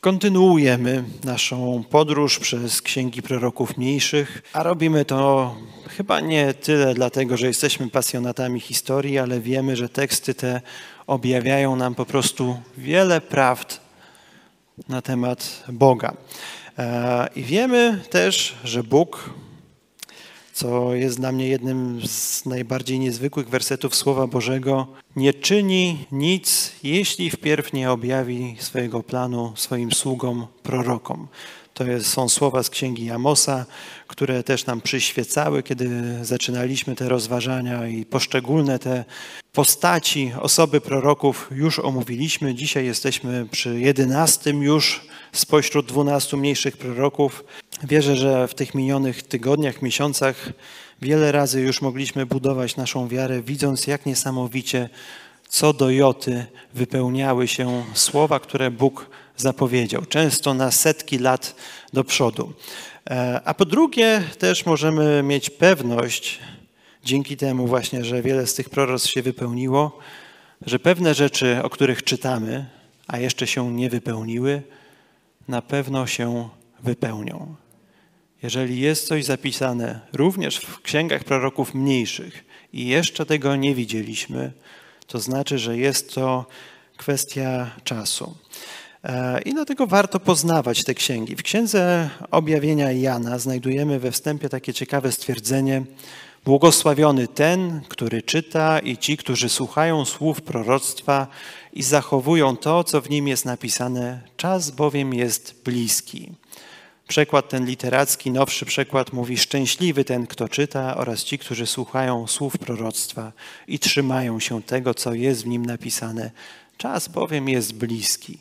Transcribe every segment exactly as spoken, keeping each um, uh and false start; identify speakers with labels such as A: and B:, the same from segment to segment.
A: Kontynuujemy naszą podróż przez księgi proroków mniejszych, a robimy to chyba nie tyle dlatego, że jesteśmy pasjonatami historii, ale wiemy, że teksty te objawiają nam po prostu wiele prawd na temat Boga. I wiemy też, że Bóg, co jest dla mnie jednym z najbardziej niezwykłych wersetów Słowa Bożego, nie czyni nic, jeśli wpierw nie objawi swojego planu swoim sługom, prorokom. To jest, są słowa z księgi Amosa, które też nam przyświecały, kiedy zaczynaliśmy te rozważania i poszczególne te postaci, osoby proroków już omówiliśmy. Dzisiaj jesteśmy przy jedenastym już spośród dwunastu mniejszych proroków. Wierzę, że w tych minionych tygodniach, miesiącach wiele razy już mogliśmy budować naszą wiarę, widząc jak niesamowicie co do joty wypełniały się słowa, które Bóg zapowiedział, często na setki lat do przodu. A po drugie też możemy mieć pewność, dzięki temu właśnie, że wiele z tych proroctw się wypełniło, że pewne rzeczy, o których czytamy, a jeszcze się nie wypełniły, na pewno się wypełnią. Jeżeli jest coś zapisane również w księgach proroków mniejszych i jeszcze tego nie widzieliśmy, to znaczy, że jest to kwestia czasu. I dlatego warto poznawać te księgi. W Księdze Objawienia Jana znajdujemy we wstępie takie ciekawe stwierdzenie: błogosławiony ten, który czyta i ci, którzy słuchają słów proroctwa i zachowują to, co w nim jest napisane, czas bowiem jest bliski. Przekład ten literacki, nowszy przekład mówi: szczęśliwy ten, kto czyta, oraz ci, którzy słuchają słów proroctwa i trzymają się tego, co jest w nim napisane. Czas bowiem jest bliski.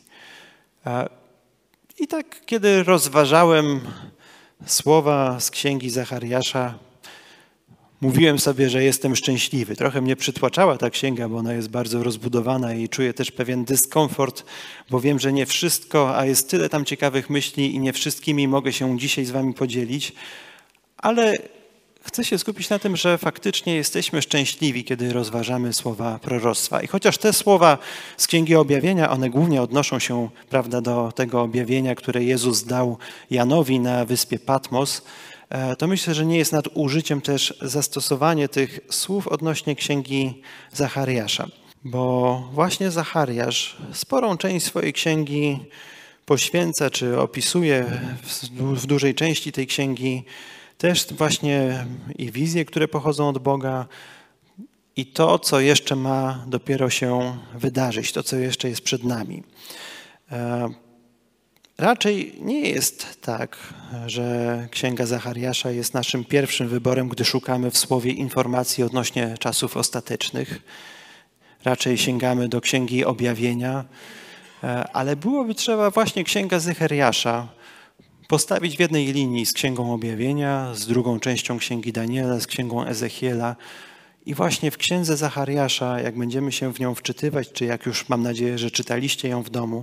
A: I tak, kiedy rozważałem słowa z księgi Zachariasza, mówiłem sobie, że jestem szczęśliwy. Trochę mnie przytłaczała ta księga, bo ona jest bardzo rozbudowana i czuję też pewien dyskomfort, bo wiem, że nie wszystko, a jest tyle tam ciekawych myśli i nie wszystkimi mogę się dzisiaj z wami podzielić, ale chcę się skupić na tym, że faktycznie jesteśmy szczęśliwi, kiedy rozważamy słowa proroctwa. I chociaż te słowa z Księgi Objawienia, one głównie odnoszą się, prawda, do tego objawienia, które Jezus dał Janowi na wyspie Patmos, to myślę, że nie jest nadużyciem też zastosowanie tych słów odnośnie Księgi Zachariasza. Bo właśnie Zachariasz sporą część swojej księgi poświęca, czy opisuje w dużej części tej księgi też właśnie i wizje, które pochodzą od Boga, i to, co jeszcze ma dopiero się wydarzyć, to, co jeszcze jest przed nami. Raczej nie jest tak, że Księga Zachariasza jest naszym pierwszym wyborem, gdy szukamy w Słowie informacji odnośnie czasów ostatecznych. Raczej sięgamy do Księgi Objawienia, ale byłoby trzeba właśnie Księga Zachariasza postawić w jednej linii z Księgą Objawienia, z drugą częścią Księgi Daniela, z Księgą Ezechiela. I właśnie w Księdze Zachariasza, jak będziemy się w nią wczytywać, czy jak już mam nadzieję, że czytaliście ją w domu,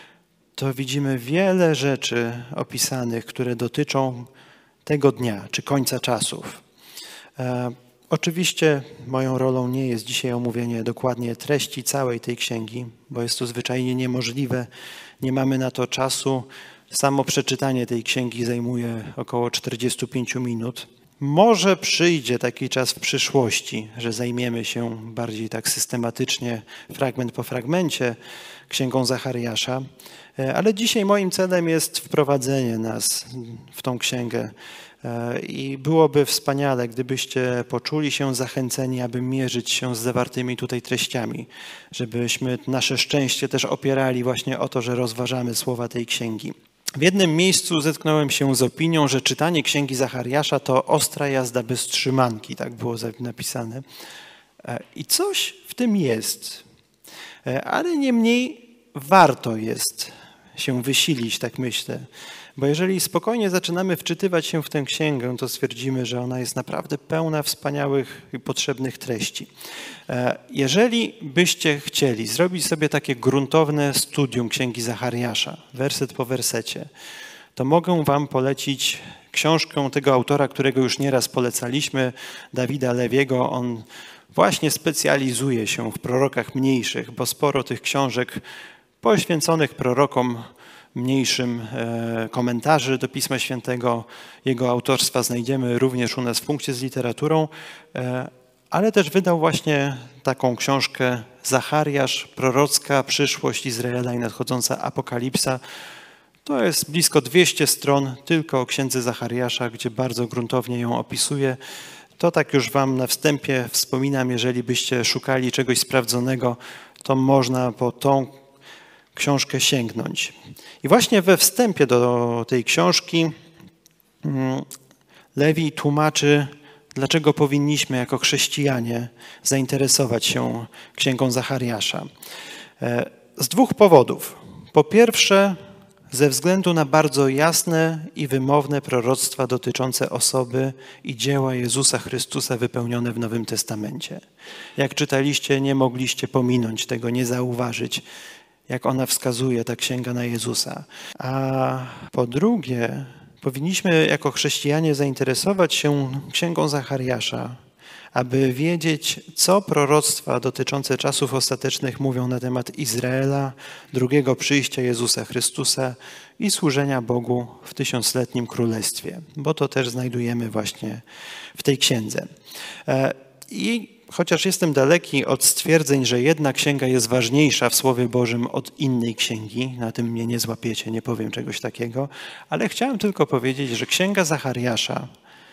A: to widzimy wiele rzeczy opisanych, które dotyczą tego dnia, czy końca czasów. E, oczywiście moją rolą nie jest dzisiaj omówienie dokładnie treści całej tej księgi, bo jest to zwyczajnie niemożliwe. Nie mamy na to czasu. Samo przeczytanie tej księgi zajmuje około czterdzieści pięć minut. Może przyjdzie taki czas w przyszłości, że zajmiemy się bardziej tak systematycznie, fragment po fragmencie, Księgą Zachariasza, ale dzisiaj moim celem jest wprowadzenie nas w tą księgę i byłoby wspaniale, gdybyście poczuli się zachęceni, aby mierzyć się z zawartymi tutaj treściami, żebyśmy nasze szczęście też opierali właśnie o to, że rozważamy słowa tej księgi. W jednym miejscu zetknąłem się z opinią, że czytanie Księgi Zachariasza to ostra jazda bez trzymanki, tak było napisane. I coś w tym jest, ale niemniej warto jest się wysilić, tak myślę. Bo jeżeli spokojnie zaczynamy wczytywać się w tę księgę, to stwierdzimy, że ona jest naprawdę pełna wspaniałych i potrzebnych treści. Jeżeli byście chcieli zrobić sobie takie gruntowne studium Księgi Zachariasza, werset po wersecie, to mogę wam polecić książkę tego autora, którego już nieraz polecaliśmy, Dawida Lewiego. On właśnie specjalizuje się w prorokach mniejszych, bo sporo tych książek poświęconych prorokom mniejszym e, komentarzy do Pisma Świętego. Jego autorstwa znajdziemy również u nas w punkcie z literaturą, e, ale też wydał właśnie taką książkę Zachariasz, prorocka przyszłość Izraela i nadchodząca apokalipsa. To jest blisko dwieście stron tylko o księdze Zachariasza, gdzie bardzo gruntownie ją opisuje. To tak już wam na wstępie wspominam, jeżeli byście szukali czegoś sprawdzonego, to można po tą książkę sięgnąć. I właśnie we wstępie do tej książki Lewi tłumaczy, dlaczego powinniśmy jako chrześcijanie zainteresować się księgą Zachariasza. Z dwóch powodów. Po pierwsze, ze względu na bardzo jasne i wymowne proroctwa dotyczące osoby i dzieła Jezusa Chrystusa wypełnione w Nowym Testamencie. Jak czytaliście, nie mogliście pominąć tego, nie zauważyć, jak ona wskazuje, ta księga, na Jezusa. A po drugie, powinniśmy jako chrześcijanie zainteresować się księgą Zachariasza, aby wiedzieć, co proroctwa dotyczące czasów ostatecznych mówią na temat Izraela, drugiego przyjścia Jezusa Chrystusa i służenia Bogu w tysiącletnim królestwie, bo to też znajdujemy właśnie w tej księdze. I chociaż jestem daleki od stwierdzeń, że jedna księga jest ważniejsza w Słowie Bożym od innej księgi, na tym mnie nie złapiecie, nie powiem czegoś takiego, ale chciałem tylko powiedzieć, że księga Zachariasza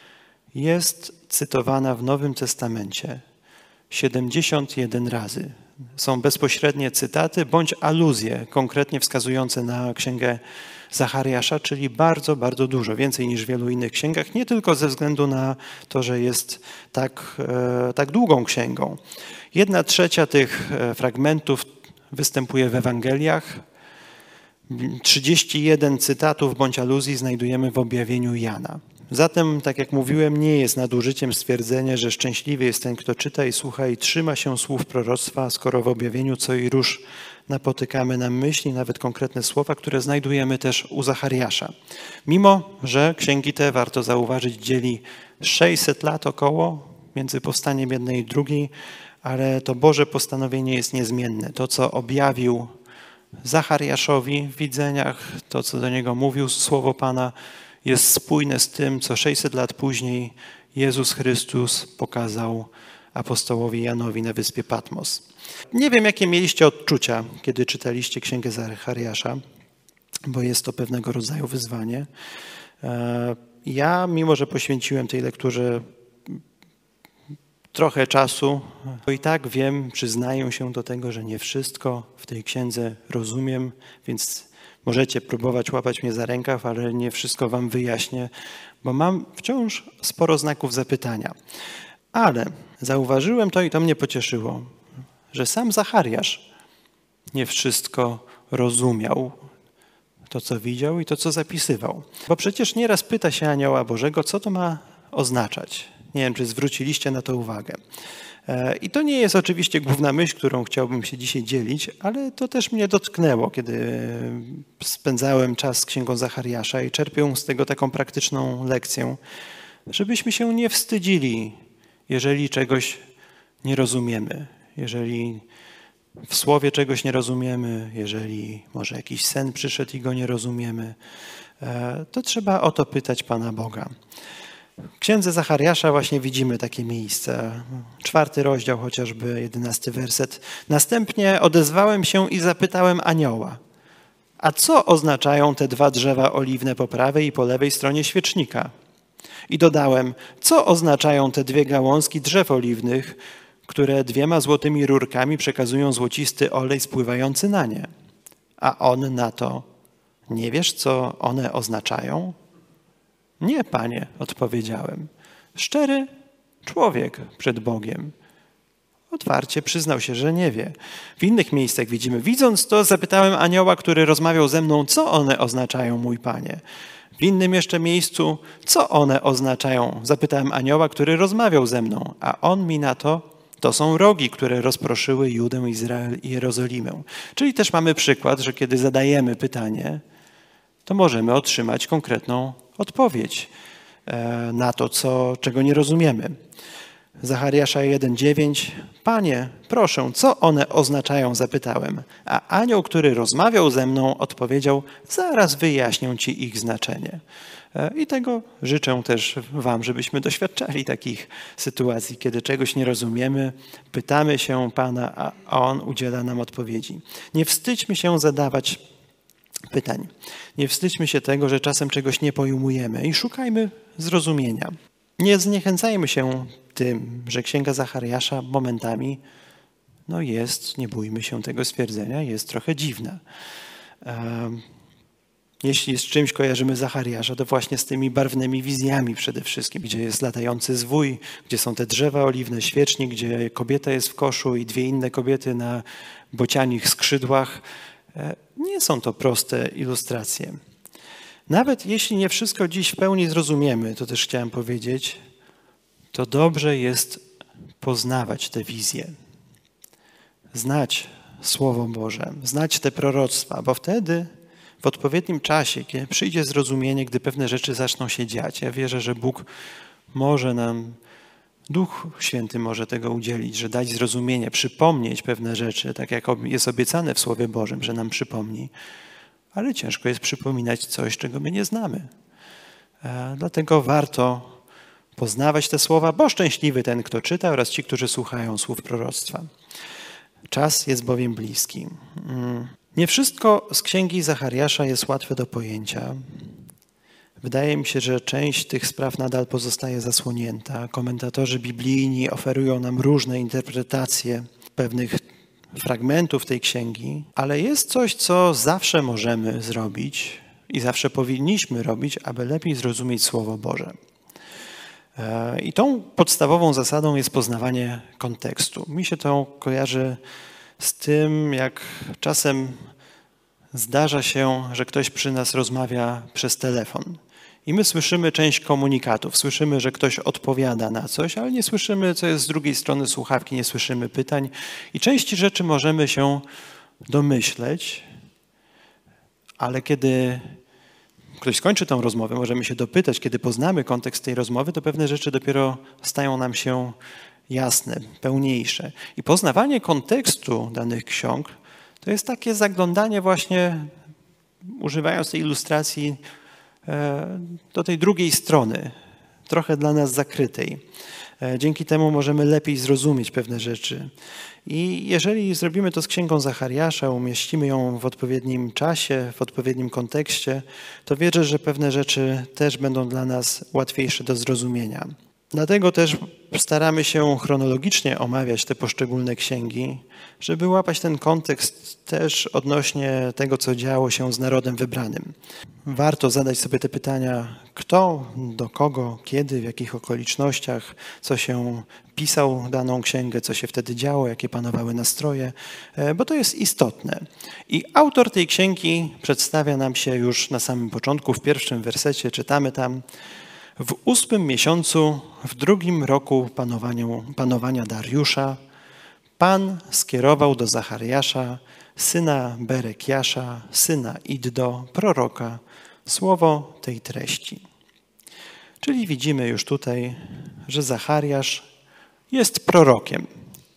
A: jest cytowana w Nowym Testamencie siedemdziesiąt jeden razy. Są bezpośrednie cytaty bądź aluzje konkretnie wskazujące na księgę Zachariasza, czyli bardzo, bardzo dużo, więcej niż w wielu innych księgach, nie tylko ze względu na to, że jest tak, e, tak długą księgą. Jedna trzecia tych fragmentów występuje w Ewangeliach, trzydzieści jeden cytatów bądź aluzji znajdujemy w objawieniu Jana. Zatem, tak jak mówiłem, nie jest nadużyciem stwierdzenie, że szczęśliwy jest ten, kto czyta i słucha i trzyma się słów proroctwa, skoro w objawieniu co i róż napotykamy na myśli, nawet konkretne słowa, które znajdujemy też u Zachariasza. Mimo że księgi te, warto zauważyć, dzieli sześćset lat około między powstaniem jednej i drugiej, ale to Boże postanowienie jest niezmienne. To, co objawił Zachariaszowi w widzeniach, to, co do niego mówił słowo Pana, jest spójne z tym, co sześćset lat później Jezus Chrystus pokazał apostołowi Janowi na wyspie Patmos. Nie wiem, jakie mieliście odczucia, kiedy czytaliście księgę Zachariasza, bo jest to pewnego rodzaju wyzwanie. Ja, mimo że poświęciłem tej lekturze trochę czasu, to i tak wiem, przyznaję się do tego, że nie wszystko w tej księdze rozumiem, więc możecie próbować łapać mnie za rękaw, ale nie wszystko wam wyjaśnię, bo mam wciąż sporo znaków zapytania. Ale zauważyłem to i to mnie pocieszyło, że sam Zachariasz nie wszystko rozumiał, to co widział i to co zapisywał. Bo przecież nieraz pyta się anioła Bożego, co to ma oznaczać. Nie wiem, czy zwróciliście na to uwagę. I to nie jest oczywiście główna myśl, którą chciałbym się dzisiaj dzielić, ale to też mnie dotknęło, kiedy spędzałem czas z księgą Zachariasza i czerpię z tego taką praktyczną lekcję, żebyśmy się nie wstydzili, jeżeli czegoś nie rozumiemy, jeżeli w słowie czegoś nie rozumiemy, jeżeli może jakiś sen przyszedł i go nie rozumiemy, to trzeba o to pytać Pana Boga. W księdze Zachariasza właśnie widzimy takie miejsce. Czwarty rozdział, chociażby jedenasty werset. Następnie odezwałem się i zapytałem anioła, a co oznaczają te dwa drzewa oliwne po prawej i po lewej stronie świecznika? I dodałem, co oznaczają te dwie gałązki drzew oliwnych, które dwiema złotymi rurkami przekazują złocisty olej spływający na nie? A on na to, nie wiesz, co one oznaczają? Nie, Panie, odpowiedziałem. Szczery człowiek przed Bogiem. Otwarcie przyznał się, że nie wie. W innych miejscach widzimy, widząc to, zapytałem anioła, który rozmawiał ze mną, co one oznaczają, mój Panie. W innym jeszcze miejscu, co one oznaczają, zapytałem anioła, który rozmawiał ze mną, a on mi na to, to są rogi, które rozproszyły Judę, Izrael i Jerozolimę. Czyli też mamy przykład, że kiedy zadajemy pytanie, to możemy otrzymać konkretną odpowiedź na to, co, czego nie rozumiemy. Zachariasza jeden dziewięć. Panie, proszę, co one oznaczają? Zapytałem. A anioł, który rozmawiał ze mną, odpowiedział, zaraz wyjaśnię ci ich znaczenie. I tego życzę też wam, żebyśmy doświadczali takich sytuacji, kiedy czegoś nie rozumiemy, pytamy się Pana, a On udziela nam odpowiedzi. Nie wstydźmy się zadawać pytań. Nie wstydźmy się tego, że czasem czegoś nie pojmujemy i szukajmy zrozumienia. Nie zniechęcajmy się tym, że Księga Zachariasza momentami no jest, nie bójmy się tego stwierdzenia, jest trochę dziwna. Jeśli z czymś kojarzymy Zachariasza, to właśnie z tymi barwnymi wizjami przede wszystkim, gdzie jest latający zwój, gdzie są te drzewa oliwne, świecznik, gdzie kobieta jest w koszu i dwie inne kobiety na bocianich skrzydłach. Nie są to proste ilustracje. Nawet jeśli nie wszystko dziś w pełni zrozumiemy, to też chciałem powiedzieć, to dobrze jest poznawać te wizje, znać Słowo Boże, znać te proroctwa, bo wtedy w odpowiednim czasie, kiedy przyjdzie zrozumienie, gdy pewne rzeczy zaczną się dziać, ja wierzę, że Bóg może nam, Duch Święty może tego udzielić, że dać zrozumienie, przypomnieć pewne rzeczy, tak jak jest obiecane w Słowie Bożym, że nam przypomni. Ale ciężko jest przypominać coś, czego my nie znamy. Dlatego warto poznawać te słowa, bo szczęśliwy ten, kto czyta oraz ci, którzy słuchają słów proroctwa. Czas jest bowiem bliski. Nie wszystko z Księgi Zachariasza jest łatwe do pojęcia. Wydaje mi się, że część tych spraw nadal pozostaje zasłonięta. Komentatorzy biblijni oferują nam różne interpretacje pewnych fragmentów tej księgi, ale jest coś, co zawsze możemy zrobić i zawsze powinniśmy robić, aby lepiej zrozumieć Słowo Boże. I tą podstawową zasadą jest poznawanie kontekstu. Mi się to kojarzy z tym, jak czasem zdarza się, że ktoś przy nas rozmawia przez telefon. I my słyszymy część komunikatów, słyszymy, że ktoś odpowiada na coś, ale nie słyszymy, co jest z drugiej strony słuchawki, nie słyszymy pytań. I części rzeczy możemy się domyśleć, ale kiedy ktoś skończy tę rozmowę, możemy się dopytać, kiedy poznamy kontekst tej rozmowy, to pewne rzeczy dopiero stają nam się jasne, pełniejsze. I poznawanie kontekstu danych ksiąg to jest takie zaglądanie właśnie, używając tej ilustracji, do tej drugiej strony, trochę dla nas zakrytej. Dzięki temu możemy lepiej zrozumieć pewne rzeczy. I jeżeli zrobimy to z Księgą Zachariasza, umieścimy ją w odpowiednim czasie, w odpowiednim kontekście, to wierzę, że pewne rzeczy też będą dla nas łatwiejsze do zrozumienia. Dlatego też staramy się chronologicznie omawiać te poszczególne księgi, żeby łapać ten kontekst też odnośnie tego, co działo się z narodem wybranym. Warto zadać sobie te pytania, kto, do kogo, kiedy, w jakich okolicznościach, co się pisał daną księgę, co się wtedy działo, jakie panowały nastroje, bo to jest istotne. I autor tej księgi przedstawia nam się już na samym początku, w pierwszym wersecie czytamy tam: w ósmym miesiącu, w drugim roku panowania, panowania Dariusza, Pan skierował do Zachariasza, syna Berekiasza, syna Iddo, proroka, słowo tej treści. Czyli widzimy już tutaj, że Zachariasz jest prorokiem.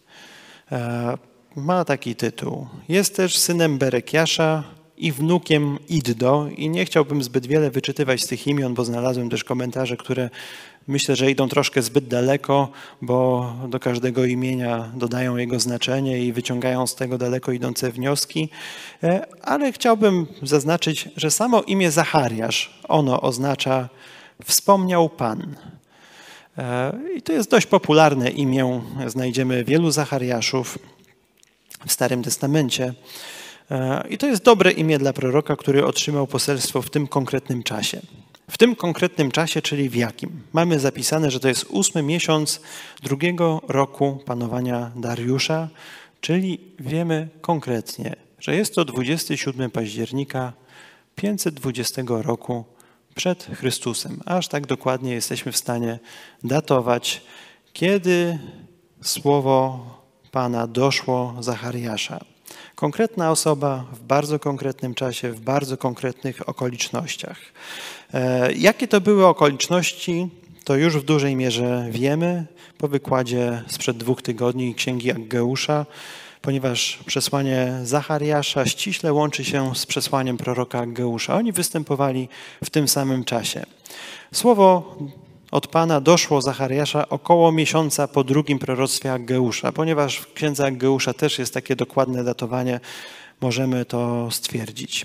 A: Ma taki tytuł. Jest też synem Berekiasza i wnukiem Iddo. I nie chciałbym zbyt wiele wyczytywać z tych imion, bo znalazłem też komentarze, które myślę, że idą troszkę zbyt daleko, bo do każdego imienia dodają jego znaczenie i wyciągają z tego daleko idące wnioski. Ale chciałbym zaznaczyć, że samo imię Zachariasz, ono oznacza wspomniał Pan. I to jest dość popularne imię. Znajdziemy wielu Zachariaszów w Starym Testamencie. I to jest dobre imię dla proroka, który otrzymał poselstwo w tym konkretnym czasie. W tym konkretnym czasie, czyli w jakim? Mamy zapisane, że to jest ósmy miesiąc drugiego roku panowania Dariusza, czyli wiemy konkretnie, że jest to dwudziestego siódmego października pięćset dwudziestego roku przed Chrystusem. Aż tak dokładnie jesteśmy w stanie datować, kiedy słowo Pana doszło Zachariasza. Konkretna osoba w bardzo konkretnym czasie, w bardzo konkretnych okolicznościach. Jakie to były okoliczności, to już w dużej mierze wiemy po wykładzie sprzed dwóch tygodni Księgi Aggeusza, ponieważ przesłanie Zachariasza ściśle łączy się z przesłaniem proroka Aggeusza. Oni występowali w tym samym czasie. Słowo od Pana doszło Zachariasza około miesiąca po drugim proroctwie Aggeusza, ponieważ w księdze Aggeusza też jest takie dokładne datowanie, możemy to stwierdzić.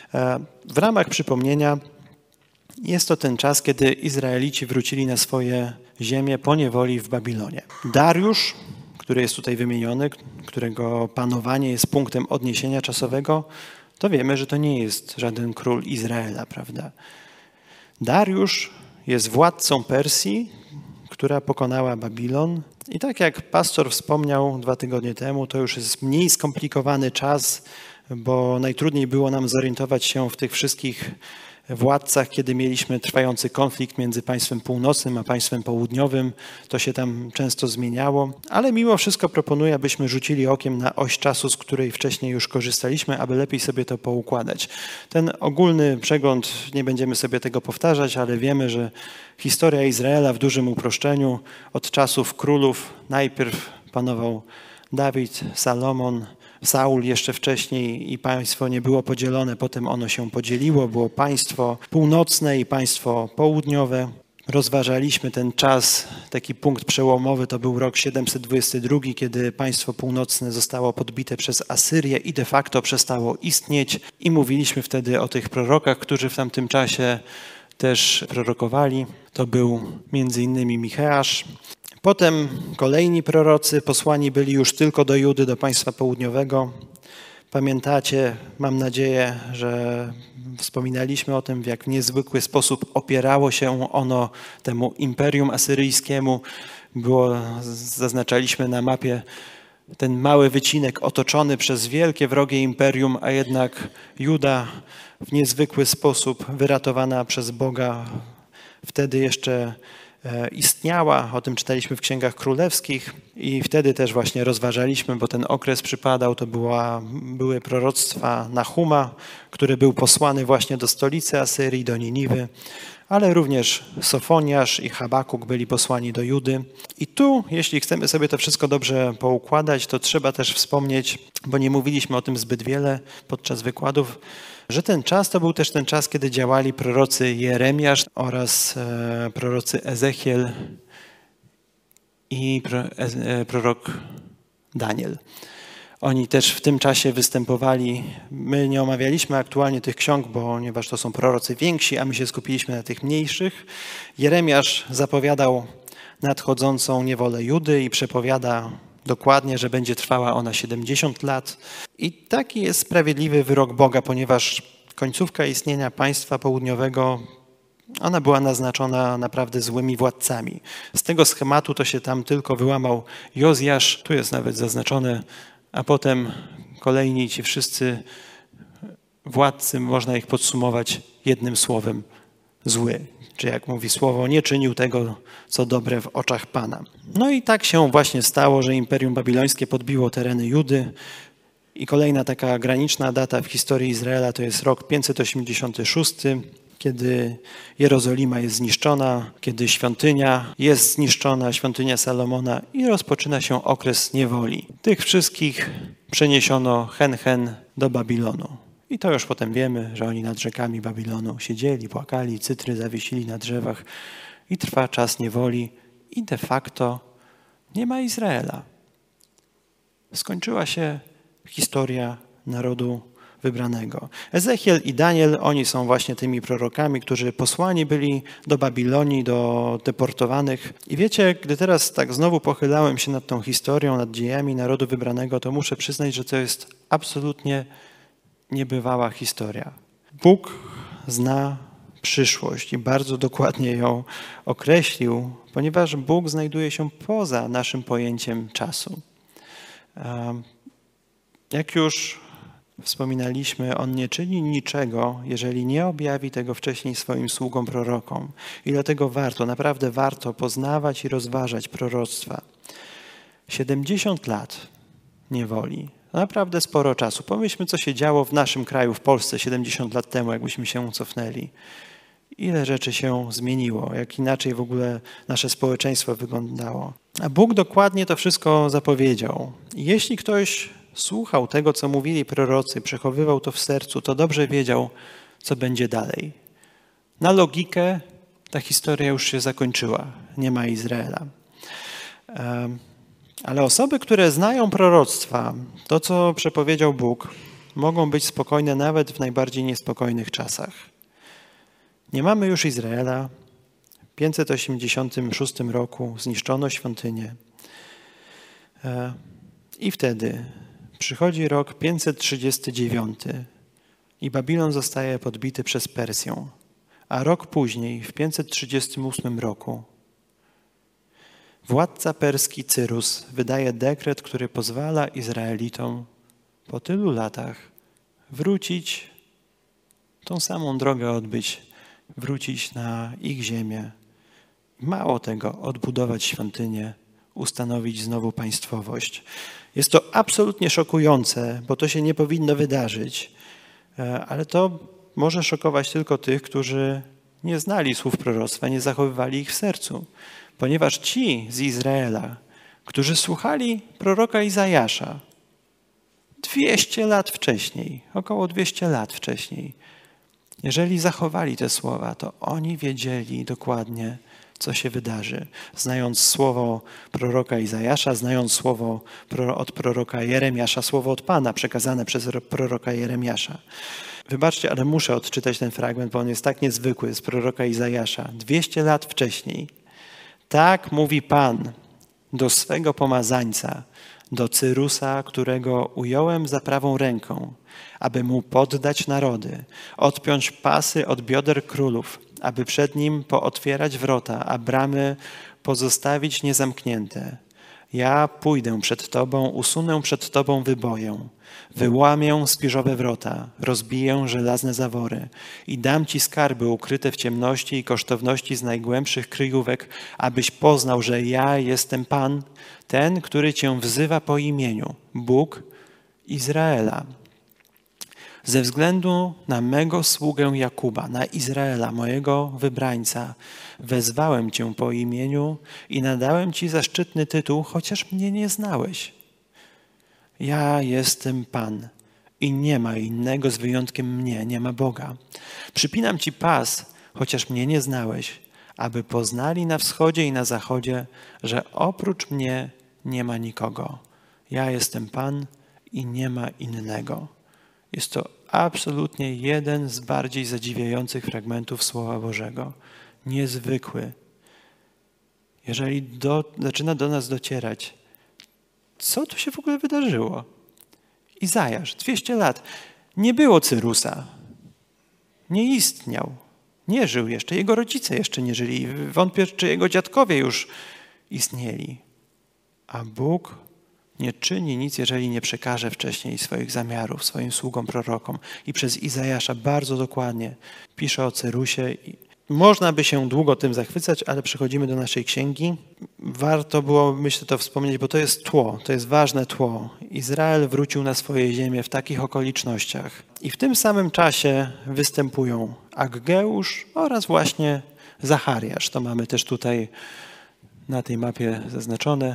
A: W ramach przypomnienia jest to ten czas, kiedy Izraelici wrócili na swoje ziemię po niewoli w Babilonie. Dariusz, który jest tutaj wymieniony, którego panowanie jest punktem odniesienia czasowego, to wiemy, że to nie jest żaden król Izraela, prawda? Dariusz jest władcą Persji, która pokonała Babilon. I tak jak pastor wspomniał dwa tygodnie temu, to już jest mniej skomplikowany czas, bo najtrudniej było nam zorientować się w tych wszystkich władcach, kiedy mieliśmy trwający konflikt między państwem północnym a państwem południowym. To się tam często zmieniało, ale mimo wszystko proponuję, abyśmy rzucili okiem na oś czasu, z której wcześniej już korzystaliśmy, aby lepiej sobie to poukładać. Ten ogólny przegląd, nie będziemy sobie tego powtarzać, ale wiemy, że historia Izraela w dużym uproszczeniu od czasów królów najpierw panował Dawid, Salomon, Saul jeszcze wcześniej i państwo nie było podzielone, potem ono się podzieliło, było państwo północne i państwo południowe. Rozważaliśmy ten czas, taki punkt przełomowy, to był rok siedemset dwudziesty drugi, kiedy państwo północne zostało podbite przez Asyrię i de facto przestało istnieć. I mówiliśmy wtedy o tych prorokach, którzy w tamtym czasie też prorokowali. To był między innymi Micheasz. Potem kolejni prorocy posłani byli już tylko do Judy, do państwa południowego. Pamiętacie, mam nadzieję, że wspominaliśmy o tym, w jak niezwykły sposób opierało się ono temu imperium asyryjskiemu. Było, zaznaczaliśmy na mapie ten mały wycinek otoczony przez wielkie wrogie imperium, a jednak Juda w niezwykły sposób wyratowana przez Boga wtedy jeszcze istniała, o tym czytaliśmy w księgach królewskich i wtedy też właśnie rozważaliśmy, bo ten okres przypadał, to była, były proroctwa Nahuma, który był posłany właśnie do stolicy Asyrii, do Niniwy, ale również Sofoniasz i Habakuk byli posłani do Judy. I tu, jeśli chcemy sobie to wszystko dobrze poukładać, to trzeba też wspomnieć, bo nie mówiliśmy o tym zbyt wiele podczas wykładów, że ten czas to był też ten czas, kiedy działali prorocy Jeremiasz oraz e, prorocy Ezechiel i pro, e, prorok Daniel. Oni też w tym czasie występowali. My nie omawialiśmy aktualnie tych ksiąg, ponieważ to są prorocy więksi, a my się skupiliśmy na tych mniejszych. Jeremiasz zapowiadał nadchodzącą niewolę Judy i przepowiada dokładnie, że będzie trwała ona siedemdziesiąt lat. I taki jest sprawiedliwy wyrok Boga, ponieważ końcówka istnienia państwa południowego, ona była naznaczona naprawdę złymi władcami. Z tego schematu to się tam tylko wyłamał Jozjasz, tu jest nawet zaznaczone, a potem kolejni ci wszyscy władcy, można ich podsumować jednym słowem, zły. Czy jak mówi słowo, nie czynił tego, co dobre w oczach Pana. No i tak się właśnie stało, że Imperium Babilońskie podbiło tereny Judy i kolejna taka graniczna data w historii Izraela to jest rok pięćset osiemdziesiąty szósty, kiedy Jerozolima jest zniszczona, kiedy świątynia jest zniszczona, świątynia Salomona i rozpoczyna się okres niewoli. Tych wszystkich przeniesiono hen hen do Babilonu. I to już potem wiemy, że oni nad rzekami Babilonu siedzieli, płakali, cytry zawiesili na drzewach i trwa czas niewoli i de facto nie ma Izraela. Skończyła się historia narodu wybranego. Ezechiel i Daniel, oni są właśnie tymi prorokami, którzy posłani byli do Babilonii, do deportowanych. I wiecie, gdy teraz tak znowu pochylałem się nad tą historią, nad dziejami narodu wybranego, to muszę przyznać, że to jest absolutnie niebywała historia. Bóg zna przyszłość i bardzo dokładnie ją określił, ponieważ Bóg znajduje się poza naszym pojęciem czasu. Jak już wspominaliśmy, On nie czyni niczego, jeżeli nie objawi tego wcześniej swoim sługom prorokom. I dlatego warto, naprawdę warto poznawać i rozważać proroctwa. siedemdziesiąt lat niewoli. Naprawdę sporo czasu. Pomyślmy, co się działo w naszym kraju, w Polsce siedemdziesiąt lat temu, jakbyśmy się cofnęli. Ile rzeczy się zmieniło, jak inaczej w ogóle nasze społeczeństwo wyglądało. A Bóg dokładnie to wszystko zapowiedział. I jeśli ktoś słuchał tego, co mówili prorocy, przechowywał to w sercu, to dobrze wiedział, co będzie dalej. Na logikę ta historia już się zakończyła. Nie ma Izraela. Ale osoby, które znają proroctwa, to co przepowiedział Bóg, mogą być spokojne nawet w najbardziej niespokojnych czasach. Nie mamy już Izraela. W pięćset osiemdziesiątym szóstym roku zniszczono świątynię. I wtedy przychodzi rok pięćset trzydziesty dziewiąty i Babilon zostaje podbity przez Persję. A rok później, w pięćset trzydziestym ósmym roku, władca perski Cyrus wydaje dekret, który pozwala Izraelitom po tylu latach wrócić, tą samą drogę odbyć, wrócić na ich ziemię. Mało tego, odbudować świątynię, ustanowić znowu państwowość. Jest to absolutnie szokujące, bo to się nie powinno wydarzyć, ale to może szokować tylko tych, którzy nie znali słów proroctwa, nie zachowywali ich w sercu. Ponieważ ci z Izraela, którzy słuchali proroka Izajasza dwieście lat wcześniej, około dwieście lat wcześniej, jeżeli zachowali te słowa, to oni wiedzieli dokładnie, co się wydarzy. Znając słowo proroka Izajasza, znając słowo od proroka Jeremiasza, słowo od Pana przekazane przez proroka Jeremiasza. Wybaczcie, ale muszę odczytać ten fragment, bo on jest tak niezwykły, z proroka Izajasza. dwieście lat wcześniej. Tak mówi Pan do swego pomazańca, do Cyrusa, którego ująłem za prawą ręką, aby mu poddać narody, odpiąć pasy od bioder królów, aby przed nim pootwierać wrota, a bramy pozostawić niezamknięte. Ja pójdę przed Tobą, usunę przed Tobą wyboję, wyłamię spiżowe wrota, rozbiję żelazne zawory i dam Ci skarby ukryte w ciemności i kosztowności z najgłębszych kryjówek, abyś poznał, że ja jestem Pan, ten, który Cię wzywa po imieniu, Bóg Izraela. Ze względu na mego sługę Jakuba, na Izraela, mojego wybrańca, wezwałem Cię po imieniu i nadałem Ci zaszczytny tytuł, chociaż mnie nie znałeś. Ja jestem Pan i nie ma innego z wyjątkiem mnie, nie ma Boga. Przypinam Ci pas, chociaż mnie nie znałeś, aby poznali na wschodzie i na zachodzie, że oprócz mnie nie ma nikogo. Ja jestem Pan i nie ma innego. Jest to absolutnie jeden z bardziej zadziwiających fragmentów Słowa Bożego. Niezwykły. Jeżeli do, zaczyna do nas docierać, co tu się w ogóle wydarzyło? Izajasz, dwieście lat. Nie było Cyrusa. Nie istniał. Nie żył jeszcze. Jego rodzice jeszcze nie żyli. Wątpię, czy jego dziadkowie już istnieli. A Bóg nie czyni nic, jeżeli nie przekaże wcześniej swoich zamiarów swoim sługom prorokom. I przez Izajasza bardzo dokładnie pisze o Cyrusie. Można by się długo tym zachwycać, ale przechodzimy do naszej księgi. Warto było, myślę, to wspomnieć, bo to jest tło, to jest ważne tło. Izrael wrócił na swoje ziemię w takich okolicznościach. I w tym samym czasie występują Aggeusz oraz właśnie Zachariasz. To mamy też tutaj na tej mapie zaznaczone.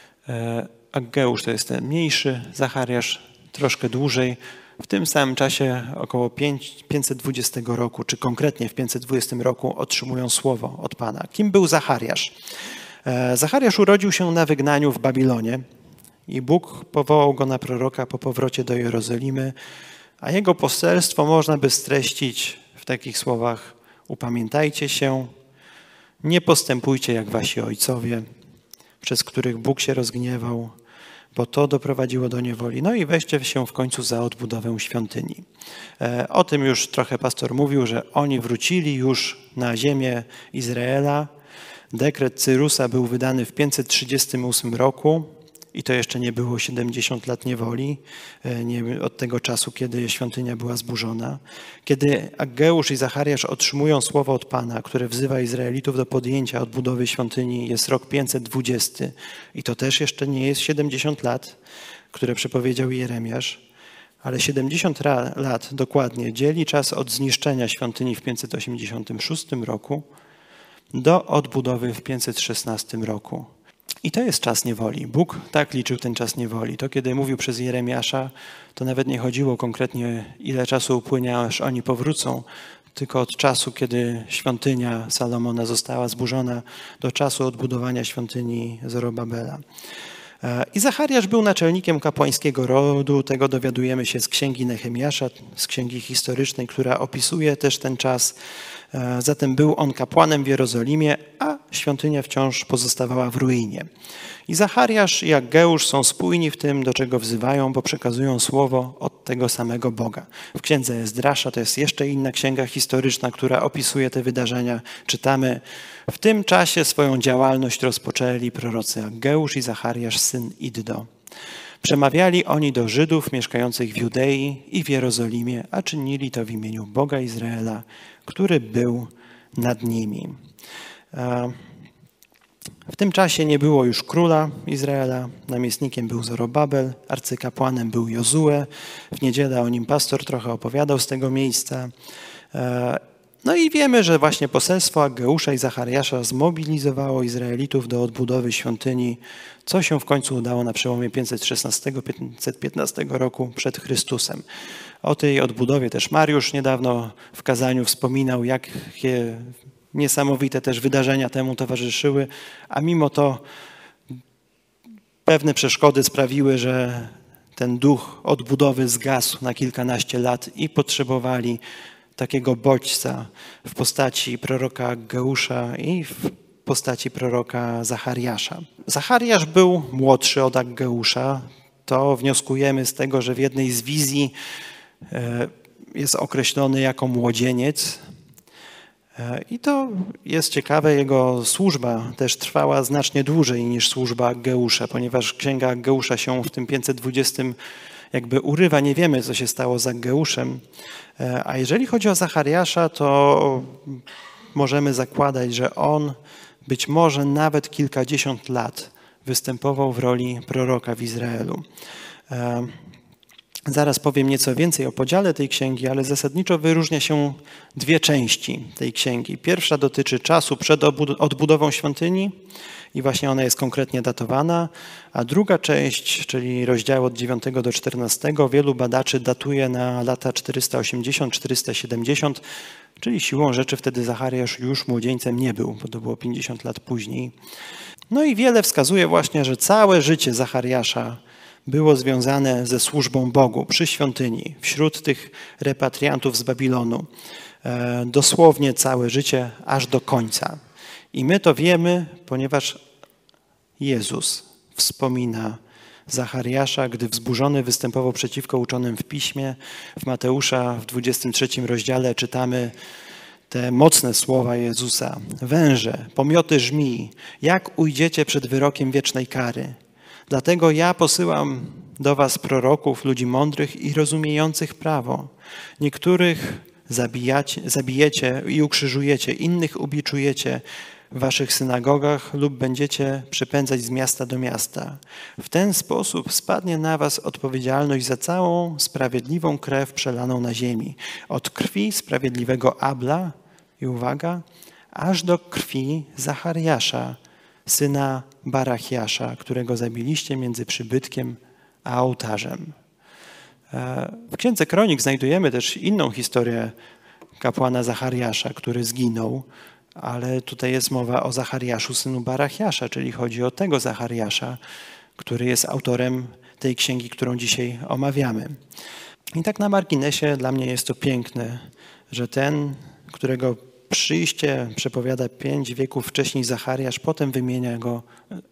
A: Aggeusz to jest ten mniejszy, Zachariasz troszkę dłużej. W tym samym czasie około pięćset dwudziestego roku, czy konkretnie w pięćset dwudziestym roku otrzymują słowo od Pana. Kim był Zachariasz? Zachariasz urodził się na wygnaniu w Babilonie i Bóg powołał go na proroka po powrocie do Jerozolimy, a jego poselstwo można by streścić w takich słowach: upamiętajcie się, nie postępujcie jak wasi ojcowie, przez których Bóg się rozgniewał, bo to doprowadziło do niewoli. No i weźcie się w końcu za odbudowę świątyni. O tym już trochę pastor mówił, że oni wrócili już na ziemię Izraela. Dekret Cyrusa był wydany w pięćset trzydziestym ósmym roku i to jeszcze nie było siedemdziesiąt lat niewoli, nie, od tego czasu, kiedy świątynia była zburzona. Kiedy Aggeusz i Zachariasz otrzymują słowo od Pana, które wzywa Izraelitów do podjęcia odbudowy świątyni, jest rok pięćset dwudziesty i to też jeszcze nie jest siedemdziesiąt lat, które przepowiedział Jeremiasz, Ale siedemdziesiąt lat dokładnie dzieli czas od zniszczenia świątyni w pięćset osiemdziesiątym szóstym roku do odbudowy w pięćset szesnastym roku. I to jest czas niewoli. Bóg tak liczył ten czas niewoli. To kiedy mówił przez Jeremiasza, to nawet nie chodziło konkretnie, ile czasu upłynie, aż oni powrócą, tylko od czasu, kiedy świątynia Salomona została zburzona, do czasu odbudowania świątyni Zorobabela. I Zachariasz był naczelnikiem kapłańskiego rodu, tego dowiadujemy się z księgi Nehemiasza, z księgi historycznej, która opisuje też ten czas. Zatem był on kapłanem w Jerozolimie, a świątynia wciąż pozostawała w ruinie. I Zachariasz i Aggeusz są spójni w tym, do czego wzywają, bo przekazują słowo od tego samego Boga. W księdze Ezdrasza, to jest jeszcze inna księga historyczna, która opisuje te wydarzenia, czytamy: w tym czasie swoją działalność rozpoczęli prorocy Aggeusz i Zachariasz, syn Iddo. Przemawiali oni do Żydów mieszkających w Judei i w Jerozolimie, a czynili to w imieniu Boga Izraela, który był nad nimi. W tym czasie nie było już króla Izraela, namiestnikiem był Zorobabel, arcykapłanem był Jozue. W niedzielę o nim pastor trochę opowiadał z tego miejsca. No i wiemy, że właśnie poselstwo Aggeusza i Zachariasza zmobilizowało Izraelitów do odbudowy świątyni, co się w końcu udało na przełomie pięćset szesnastego do pięćset piętnastego roku przed Chrystusem. O tej odbudowie też Mariusz niedawno w kazaniu wspominał, jakie niesamowite też wydarzenia temu towarzyszyły, a mimo to pewne przeszkody sprawiły, że ten duch odbudowy zgasł na kilkanaście lat i potrzebowali takiego bodźca w postaci proroka Aggeusza i w postaci proroka Zachariasza. Zachariasz był młodszy od Aggeusza. To wnioskujemy z tego, że w jednej z wizji jest określony jako młodzieniec. I to jest ciekawe, jego służba też trwała znacznie dłużej niż służba Aggeusza, ponieważ księga Aggeusza się w tym pięćset dwudziestym jakby urywa, nie wiemy, co się stało z Aggeuszem. A jeżeli chodzi o Zachariasza, to możemy zakładać, że on być może nawet kilkadziesiąt lat występował w roli proroka w Izraelu. Zaraz powiem nieco więcej o podziale tej księgi, ale zasadniczo wyróżnia się dwie części tej księgi. Pierwsza dotyczy czasu przed odbudową świątyni i właśnie ona jest konkretnie datowana, a druga część, czyli rozdział od dziewiątego do czternastego, wielu badaczy datuje na lata czterysta osiemdziesiąt do czterysta siedemdziesiąt, czyli siłą rzeczy wtedy Zachariasz już młodzieńcem nie był, bo to było pięćdziesiąt lat później. No i wiele wskazuje właśnie, że całe życie Zachariasza było związane ze służbą Bogu przy świątyni, wśród tych repatriantów z Babilonu. Dosłownie całe życie, aż do końca. I my to wiemy, ponieważ Jezus wspomina Zachariasza, gdy wzburzony występował przeciwko uczonym w Piśmie. W Mateusza w dwudziestym trzecim rozdziale czytamy te mocne słowa Jezusa. Węże, pomioty żmij, jak ujdziecie przed wyrokiem wiecznej kary? Dlatego ja posyłam do was proroków, ludzi mądrych i rozumiejących prawo. Niektórych zabijacie, zabijecie i ukrzyżujecie, innych ubiczujecie w waszych synagogach lub będziecie przepędzać z miasta do miasta. W ten sposób spadnie na was odpowiedzialność za całą sprawiedliwą krew przelaną na ziemi. Od krwi sprawiedliwego Abla, i uwaga, aż do krwi Zachariasza, syna Barachiasza, którego zabiliście między przybytkiem a ołtarzem. W Księdze Kronik znajdujemy też inną historię kapłana Zachariasza, który zginął, ale tutaj jest mowa o Zachariaszu, synu Barachiasza, czyli chodzi o tego Zachariasza, który jest autorem tej księgi, którą dzisiaj omawiamy. I tak na marginesie dla mnie jest to piękne, że ten, którego przyjście przepowiada pięć wieków wcześniej Zachariasz, potem wymienia go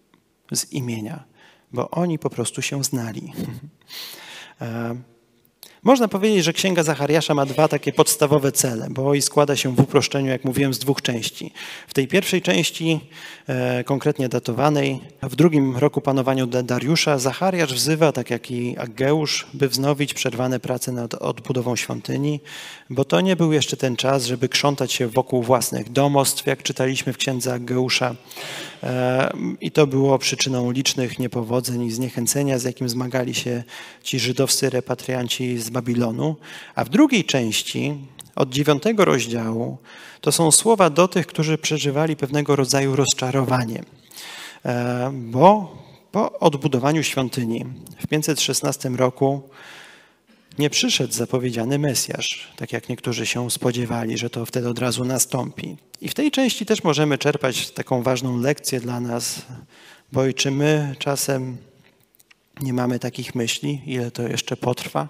A: z imienia, bo oni po prostu się znali. Można powiedzieć, że Księga Zachariasza ma dwa takie podstawowe cele, bo i składa się w uproszczeniu, jak mówiłem, z dwóch części. W tej pierwszej części, e, konkretnie datowanej, w drugim roku panowania Dariusza, Zachariasz wzywa, tak jak i Aggeusz, by wznowić przerwane prace nad odbudową świątyni, bo to nie był jeszcze ten czas, żeby krzątać się wokół własnych domostw, jak czytaliśmy w Księdze Aggeusza. E, I to było przyczyną licznych niepowodzeń i zniechęcenia, z jakim zmagali się ci żydowscy repatrianci z Babilonu. A w drugiej części, od dziewiątego rozdziału, to są słowa do tych, którzy przeżywali pewnego rodzaju rozczarowanie. Bo po odbudowaniu świątyni w pięćset szesnastym roku nie przyszedł zapowiedziany Mesjasz, tak jak niektórzy się spodziewali, że to wtedy od razu nastąpi. I w tej części też możemy czerpać taką ważną lekcję dla nas, bo i czy my czasem nie mamy takich myśli, ile to jeszcze potrwa,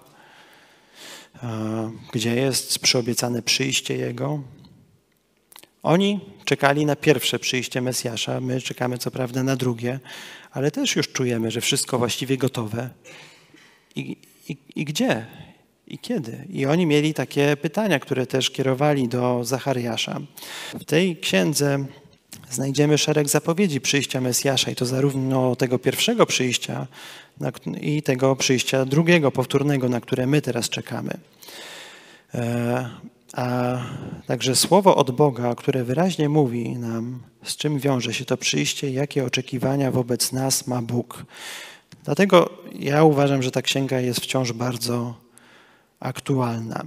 A: gdzie jest przyobiecane przyjście Jego. Oni czekali na pierwsze przyjście Mesjasza, my czekamy co prawda na drugie, ale też już czujemy, że wszystko właściwie gotowe. I, i, i gdzie? I kiedy? I oni mieli takie pytania, które też kierowali do Zachariasza. W tej księdze znajdziemy szereg zapowiedzi przyjścia Mesjasza i to zarówno tego pierwszego przyjścia i tego przyjścia drugiego, powtórnego, na które my teraz czekamy. A także słowo od Boga, które wyraźnie mówi nam, z czym wiąże się to przyjście, jakie oczekiwania wobec nas ma Bóg. Dlatego ja uważam, że ta księga jest wciąż bardzo aktualna.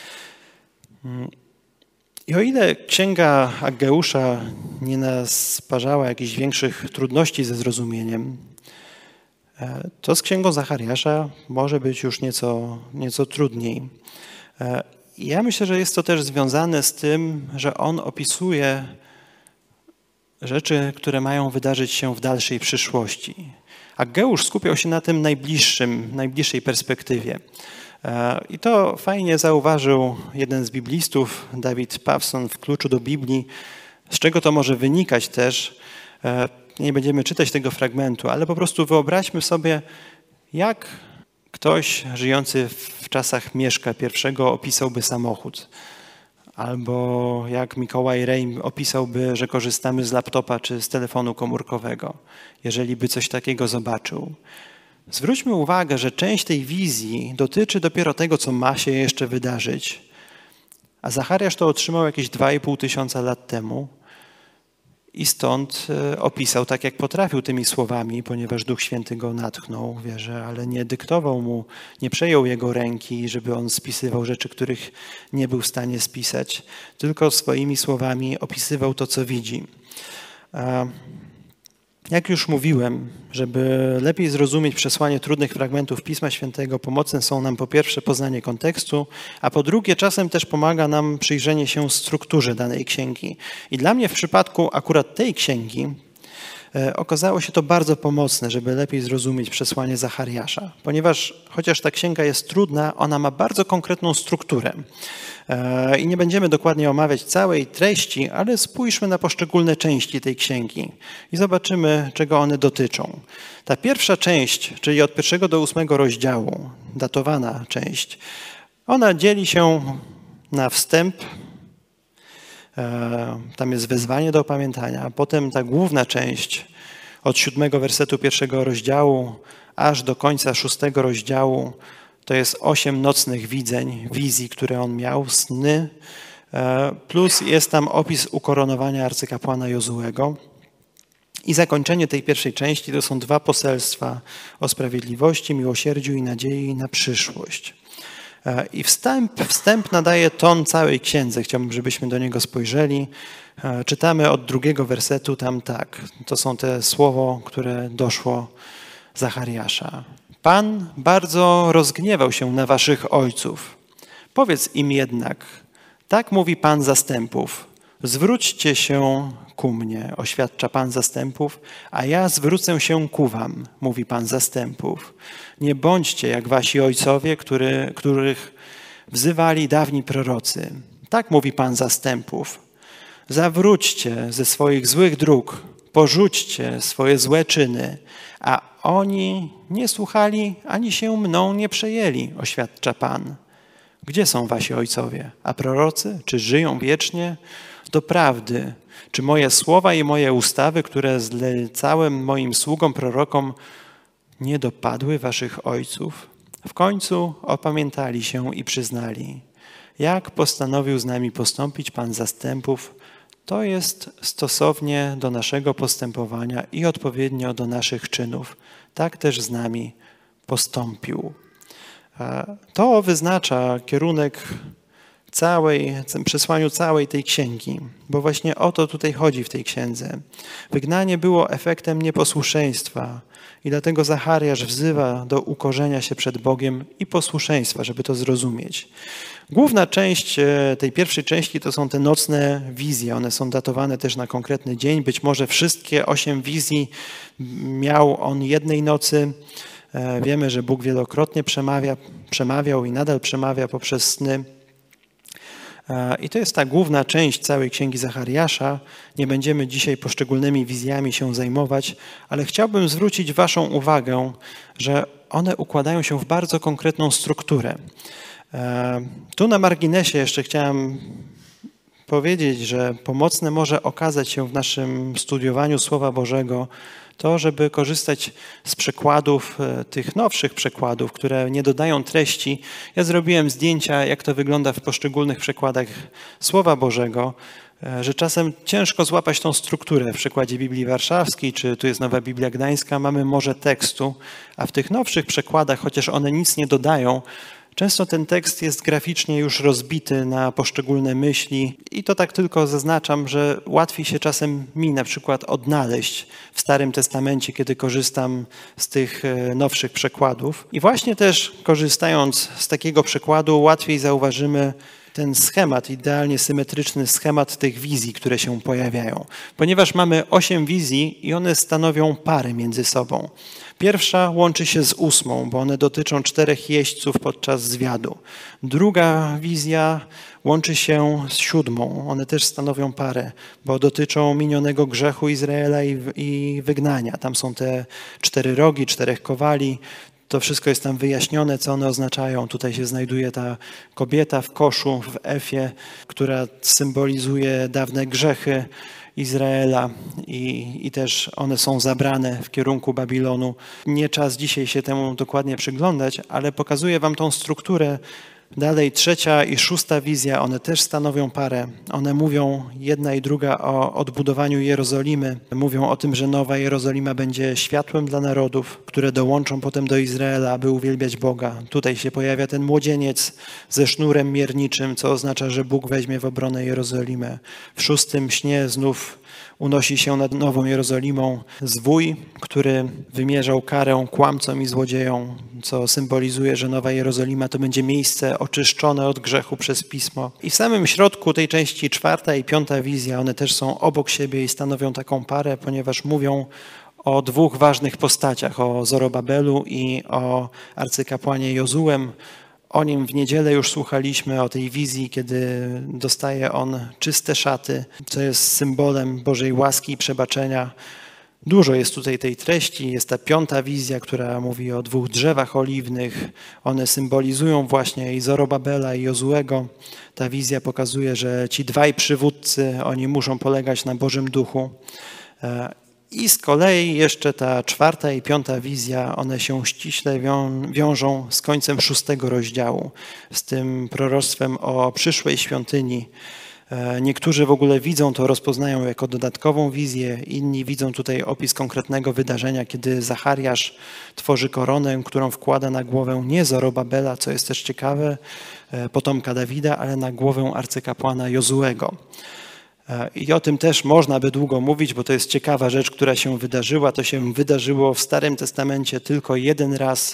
A: I o ile księga Aggeusza nie nasparzała jakichś większych trudności ze zrozumieniem, to z księgą Zachariasza może być już nieco, nieco trudniej. Ja myślę, że jest to też związane z tym, że on opisuje rzeczy, które mają wydarzyć się w dalszej przyszłości. Aggeusz skupiał się na tym najbliższym, najbliższej perspektywie. I to fajnie zauważył jeden z biblistów, David Pawson, w Kluczu do Biblii, z czego to może wynikać też. Nie będziemy czytać tego fragmentu, ale po prostu wyobraźmy sobie, jak ktoś żyjący w czasach Mieszka pierwszego opisałby samochód. Albo jak Mikołaj Rejm opisałby, że korzystamy z laptopa czy z telefonu komórkowego, jeżeli by coś takiego zobaczył. Zwróćmy uwagę, że część tej wizji dotyczy dopiero tego, co ma się jeszcze wydarzyć. A Zachariasz to otrzymał jakieś dwa i pół tysiąca lat temu i stąd opisał tak, jak potrafił tymi słowami, ponieważ Duch Święty go natchnął, wierzę, ale nie dyktował mu, nie przejął jego ręki, żeby on spisywał rzeczy, których nie był w stanie spisać, tylko swoimi słowami opisywał to, co widzi. Jak już mówiłem, żeby lepiej zrozumieć przesłanie trudnych fragmentów Pisma Świętego, pomocne są nam po pierwsze poznanie kontekstu, a po drugie czasem też pomaga nam przyjrzenie się strukturze danej księgi. I dla mnie w przypadku akurat tej księgi e, okazało się to bardzo pomocne, żeby lepiej zrozumieć przesłanie Zachariasza, ponieważ chociaż ta księga jest trudna, ona ma bardzo konkretną strukturę. I nie będziemy dokładnie omawiać całej treści, ale spójrzmy na poszczególne części tej księgi i zobaczymy, czego one dotyczą. Ta pierwsza część, czyli od pierwszego do ósmego rozdziału, datowana część, ona dzieli się na wstęp, tam jest wezwanie do opamiętania, a potem ta główna część od siódmego wersetu pierwszego rozdziału aż do końca szóstego rozdziału, to jest osiem nocnych widzeń, wizji, które on miał, sny, plus jest tam opis ukoronowania arcykapłana Jozuego. I zakończenie tej pierwszej części to są dwa poselstwa o sprawiedliwości, miłosierdziu i nadziei na przyszłość. I wstęp, wstęp nadaje ton całej księdze. Chciałbym, żebyśmy do niego spojrzeli. Czytamy od drugiego wersetu tam tak. To są te słowo, które doszło Zachariasza. Pan bardzo rozgniewał się na waszych ojców. Powiedz im jednak, tak mówi Pan zastępów, zwróćcie się ku mnie, oświadcza Pan zastępów, a ja zwrócę się ku wam, mówi Pan zastępów. Nie bądźcie jak wasi ojcowie, który, których wzywali dawni prorocy. Tak mówi Pan zastępów. Zawróćcie ze swoich złych dróg, porzućcie swoje złe czyny, a oni nie słuchali, ani się mną nie przejęli, oświadcza Pan. Gdzie są wasi ojcowie? A prorocy, czy żyją wiecznie? Doprawdy, czy moje słowa i moje ustawy, które zlecałem moim sługom prorokom, nie dopadły waszych ojców? W końcu opamiętali się i przyznali, jak postanowił z nami postąpić Pan zastępów, to jest stosownie do naszego postępowania i odpowiednio do naszych czynów. Tak też z nami postąpił. To wyznacza kierunek całej, przesłaniu całej tej księgi, bo właśnie o to tutaj chodzi w tej księdze. Wygnanie było efektem nieposłuszeństwa i dlatego Zachariasz wzywa do ukorzenia się przed Bogiem i posłuszeństwa, żeby to zrozumieć. Główna część tej pierwszej części to są te nocne wizje. One są datowane też na konkretny dzień. Być może wszystkie osiem wizji miał on jednej nocy. Wiemy, że Bóg wielokrotnie przemawia, przemawiał i nadal przemawia poprzez sny. I to jest ta główna część całej Księgi Zachariasza. Nie będziemy dzisiaj poszczególnymi wizjami się zajmować, ale chciałbym zwrócić waszą uwagę, że one układają się w bardzo konkretną strukturę. Tu na marginesie jeszcze chciałem powiedzieć, że pomocne może okazać się w naszym studiowaniu Słowa Bożego to, żeby korzystać z przekładów, tych nowszych przekładów, które nie dodają treści. Ja zrobiłem zdjęcia, jak to wygląda w poszczególnych przekładach Słowa Bożego, że czasem ciężko złapać tą strukturę. W przekładzie Biblii Warszawskiej, czy tu jest Nowa Biblia Gdańska, mamy morze tekstu, a w tych nowszych przekładach, chociaż one nic nie dodają, często ten tekst jest graficznie już rozbity na poszczególne myśli i to tak tylko zaznaczam, że łatwiej się czasem mi na przykład odnaleźć w Starym Testamencie, kiedy korzystam z tych nowszych przekładów. I właśnie też korzystając z takiego przekładu łatwiej zauważymy ten schemat, idealnie symetryczny schemat tych wizji, które się pojawiają. Ponieważ mamy osiem wizji i one stanowią pary między sobą. Pierwsza łączy się z ósmą, bo one dotyczą czterech jeźdźców podczas zwiadu. Druga wizja łączy się z siódmą. One też stanowią parę, bo dotyczą minionego grzechu Izraela i, i wygnania. Tam są te cztery rogi, czterech kowali. To wszystko jest tam wyjaśnione, co one oznaczają. Tutaj się znajduje ta kobieta w koszu, w efie, która symbolizuje dawne grzechy Izraela i, i też one są zabrane w kierunku Babilonu. Nie czas dzisiaj się temu dokładnie przyglądać, ale pokazuję wam tą strukturę. Dalej trzecia i szósta wizja, one też stanowią parę. One mówią jedna i druga o odbudowaniu Jerozolimy. Mówią o tym, że Nowa Jerozolima będzie światłem dla narodów, które dołączą potem do Izraela, aby uwielbiać Boga. Tutaj się pojawia ten młodzieniec ze sznurem mierniczym, co oznacza, że Bóg weźmie w obronę Jerozolimę. W szóstym śnie znów unosi się nad Nową Jerozolimą zwój, który wymierzał karę kłamcom i złodziejom, co symbolizuje, że Nowa Jerozolima to będzie miejsce oczyszczone od grzechu przez Pismo. I w samym środku tej części czwarta i piąta wizja, one też są obok siebie i stanowią taką parę, ponieważ mówią o dwóch ważnych postaciach, o Zorobabelu i o arcykapłanie Jozułem. O nim w niedzielę już słuchaliśmy, o tej wizji, kiedy dostaje on czyste szaty, co jest symbolem Bożej łaski i przebaczenia. Dużo jest tutaj tej treści. Jest ta piąta wizja, która mówi o dwóch drzewach oliwnych. One symbolizują właśnie i Zorobabela, i Jozuego. Ta wizja pokazuje, że ci dwaj przywódcy, oni muszą polegać na Bożym Duchu. I z kolei jeszcze ta czwarta i piąta wizja, one się ściśle wią, wiążą z końcem szóstego rozdziału, z tym proroctwem o przyszłej świątyni. Niektórzy w ogóle widzą to, rozpoznają jako dodatkową wizję, inni widzą tutaj opis konkretnego wydarzenia, kiedy Zachariasz tworzy koronę, którą wkłada na głowę nie Zorobabela, co jest też ciekawe, potomka Dawida, ale na głowę arcykapłana Jozuego. I o tym też można by długo mówić, bo to jest ciekawa rzecz, która się wydarzyła. To się wydarzyło w Starym Testamencie tylko jeden raz